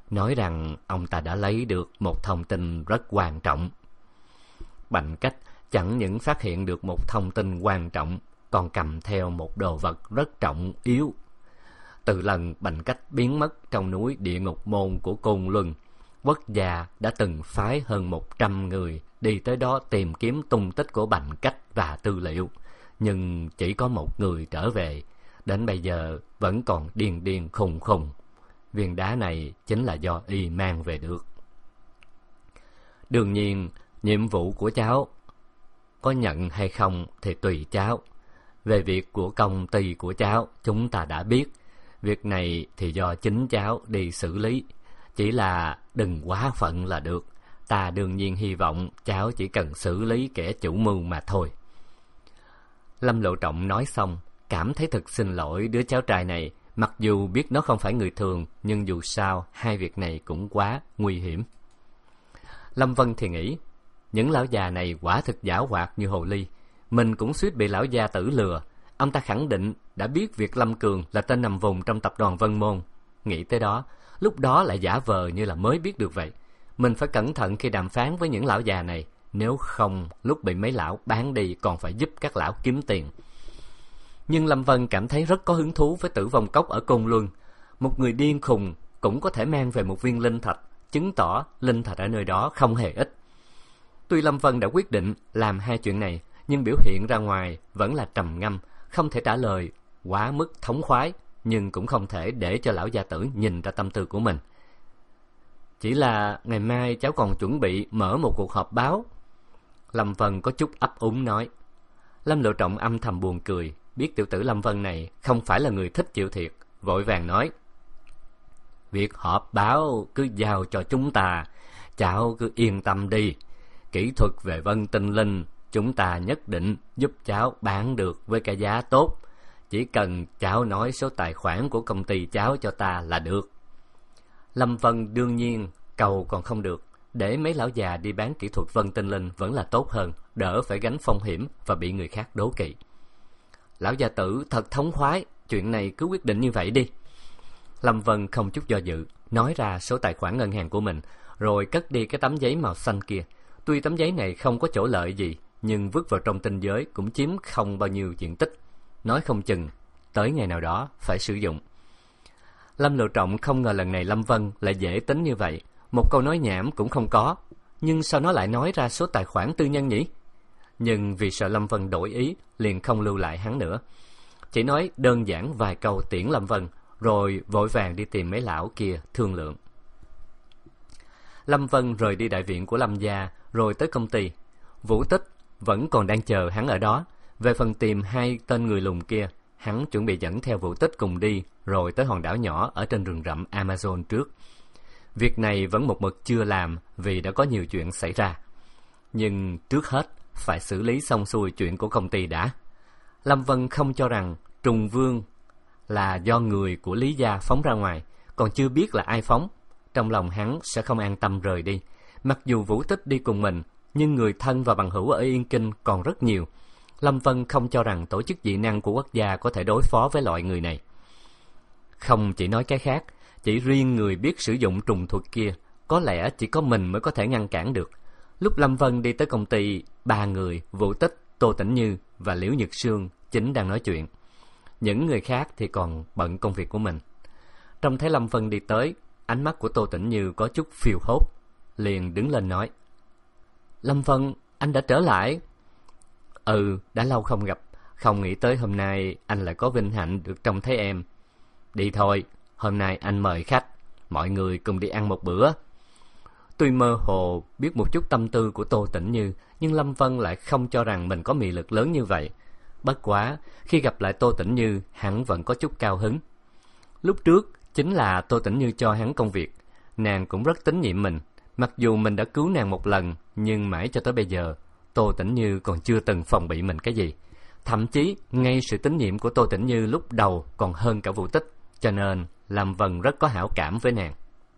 nói rằng ông ta đã lấy được một thông tin rất quan trọng. Bành Cách chẳng những phát hiện được một thông tin quan trọng, còn cầm theo một đồ vật rất trọng yếu. Từ lần Bành Cách biến mất trong núi Địa Ngục Môn của Côn Luân, Quốc gia đã từng phái hơn 100 người đi tới đó tìm kiếm tung tích của Bành Cách và tư liệu, nhưng chỉ có một người trở về, đến bây giờ vẫn còn điên điên khùng khùng. Viên đá này chính là do y mang về được. Đương nhiên, nhiệm vụ của cháu có nhận hay không thì tùy cháu. Về việc của công ty của cháu chúng ta đã biết, việc này thì do chính cháu đi xử lý. Chỉ là đừng quá phận là được. Ta đương nhiên hy vọng cháu chỉ cần xử lý kẻ chủ mưu mà thôi. Lâm Lộ Trọng nói xong, cảm thấy thật xin lỗi đứa cháu trai này. Mặc dù biết nó không phải người thường, nhưng dù sao hai việc này cũng quá nguy hiểm. Lâm Vân thì nghĩ, những lão già này quả thực giảo hoạt như hồ ly. Mình cũng suýt bị lão gia tử lừa. Ông ta khẳng định đã biết việc Lâm Cường là tên nằm vùng trong tập đoàn Vân Môn. Nghĩ tới đó, lúc đó lại giả vờ như là mới biết được vậy. Mình phải cẩn thận khi đàm phán với những lão già này, nếu không lúc bị mấy lão bán đi còn phải giúp các lão kiếm tiền. Nhưng Lâm Vân cảm thấy rất có hứng thú với Tử Vong Cốc ở Côn Luân. Một người điên khùng cũng có thể mang về một viên linh thạch, chứng tỏ linh thạch ở nơi đó không hề ít. Tuy Lâm Vân đã quyết định làm hai chuyện này, nhưng biểu hiện ra ngoài vẫn là trầm ngâm, không thể trả lời quá mức thống khoái, nhưng cũng không thể để cho lão gia tử nhìn ra tâm tư của mình. Chỉ là ngày mai cháu còn chuẩn bị mở một cuộc họp báo. Lâm Vân có chút ấp úng nói. Lâm Lộ Trọng âm thầm buồn cười, biết tiểu tử Lâm Vân này không phải là người thích chịu thiệt, vội vàng nói. Việc họp báo cứ giao cho chúng ta, cháu cứ yên tâm đi. Kỹ thuật về Vân Tinh Linh chúng ta nhất định giúp cháu bán được với cái giá tốt. Chỉ cần cháu nói số tài khoản của công ty cháu cho ta là được. Lâm Vân đương nhiên cầu còn không được, để mấy lão già đi bán kỹ thuật Vân Tinh Linh vẫn là tốt hơn, đỡ phải gánh phong hiểm và bị người khác đố kỵ. Lão gia tử thật thống khoái, chuyện này cứ quyết định như vậy đi. Lâm Vân không chút do dự, nói ra số tài khoản ngân hàng của mình, rồi cất đi cái tấm giấy màu xanh kia. Tuy tấm giấy này không có chỗ lợi gì, nhưng vứt vào trong tinh giới cũng chiếm không bao nhiêu diện tích. Nói không chừng, tới ngày nào đó phải sử dụng. Lâm Lộ Trọng không ngờ lần này Lâm Vân lại dễ tính như vậy. Một câu nói nhảm cũng không có. Nhưng sao nó lại nói ra số tài khoản tư nhân nhỉ? Nhưng vì sợ Lâm Vân đổi ý, liền không lưu lại hắn nữa. Chỉ nói đơn giản vài câu tiễn Lâm Vân, rồi vội vàng đi tìm mấy lão kia thương lượng. Lâm Vân rời đi đại viện của Lâm gia, rồi tới công ty. Vũ Tích vẫn còn đang chờ hắn ở đó. Về phần tìm hai tên người lùn kia, hắn chuẩn bị dẫn theo Vũ Tích cùng đi, rồi tới hòn đảo nhỏ ở trên rừng rậm Amazon trước. Việc này vẫn một mực chưa làm vì đã có nhiều chuyện xảy ra. Nhưng trước hết phải xử lý xong xuôi chuyện của công ty đã. Lâm Vân không cho rằng Trùng Vương là do người của Lý gia phóng ra ngoài, còn chưa biết là ai phóng. Trong lòng hắn sẽ không an tâm rời đi. Mặc dù Vũ Tích đi cùng mình, nhưng người thân và bằng hữu ở Yên Kinh còn rất nhiều. Lâm Vân không cho rằng tổ chức dị năng của quốc gia có thể đối phó với loại người này. Không chỉ nói cái khác, chỉ riêng người biết sử dụng trùng thuật kia, có lẽ chỉ có mình mới có thể ngăn cản được. Lúc Lâm Vân đi tới công ty, ba người, Vũ Tích, Tô Tĩnh Như và Liễu Nhật Sương chính đang nói chuyện. Những người khác thì còn bận công việc của mình. Trông thấy Lâm Vân đi tới, ánh mắt của Tô Tĩnh Như có chút phiêu hốt, liền đứng lên nói. Lâm Vân, anh đã trở lại. Ừ, đã lâu không gặp, không nghĩ tới hôm nay anh lại có vinh hạnh được trông thấy em. Đi thôi, hôm nay anh mời khách, mọi người cùng đi ăn một bữa. Tuy mơ hồ biết một chút tâm tư của Tô Tĩnh Như, nhưng Lâm Vân lại không cho rằng mình có mị lực lớn như vậy. Bất quá, khi gặp lại Tô Tĩnh Như, hắn vẫn có chút cao hứng. Lúc trước, chính là Tô Tĩnh Như cho hắn công việc. Nàng cũng rất tín nhiệm mình. Mặc dù mình đã cứu nàng một lần, nhưng mãi cho tới bây giờ, Tô Tĩnh Như còn chưa từng phòng bị mình cái gì. Thậm chí, ngay sự tín nhiệm của Tô Tĩnh Như lúc đầu còn hơn cả Vũ Tích, cho nên Lâm Vân rất có hảo cảm với nàng.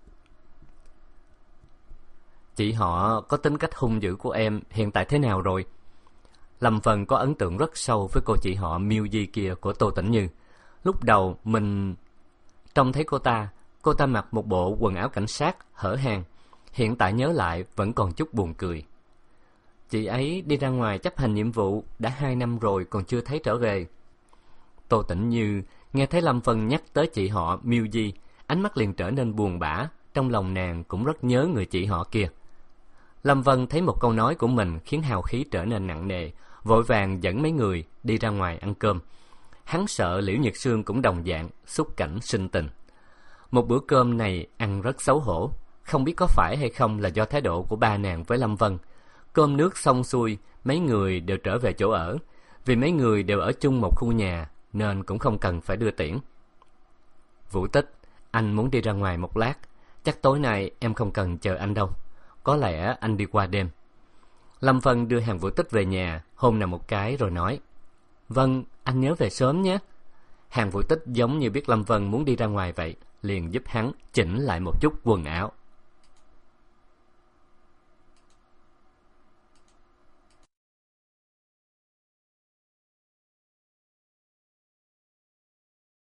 Chị họ có tính cách hung dữ của em hiện tại thế nào rồi? Lâm Vân có ấn tượng rất sâu với cô chị họ Miêu Di kia của Tô Tĩnh Như. Lúc đầu mình trông thấy Cô ta mặc một bộ quần áo cảnh sát hở hang, hiện tại nhớ lại vẫn còn chút buồn cười. Chị ấy đi ra ngoài chấp hành nhiệm vụ đã 2 năm rồi còn chưa thấy trở về. Tô Tĩnh Như nghe thấy Lâm Vân nhắc tới chị họ Miêu Di, ánh mắt liền trở nên buồn bã, trong lòng nàng cũng rất nhớ người chị họ kia. Lâm Vân thấy một câu nói của mình khiến hào khí trở nên nặng nề, vội vàng dẫn mấy người đi ra ngoài ăn cơm. Hắn sợ Liễu Nhược Sương cũng đồng dạng xúc cảnh sinh tình. Một bữa cơm này ăn rất xấu hổ, không biết có phải hay không là do thái độ của ba nàng với Lâm Vân. Cơm nước xong xuôi, mấy người đều trở về chỗ ở. Vì mấy người đều ở chung một khu nhà nên cũng không cần phải đưa tiễn. Vũ Tích, anh muốn đi ra ngoài một lát, chắc tối nay em không cần chờ anh đâu, có lẽ anh đi qua đêm. Lâm Vân đưa Hàn Vũ Tích về nhà, hôn nàng một cái rồi nói: Vâng, anh nhớ về sớm nhé. Hàn Vũ Tích giống như biết Lâm Vân muốn đi ra ngoài vậy, liền giúp hắn chỉnh lại một chút quần áo.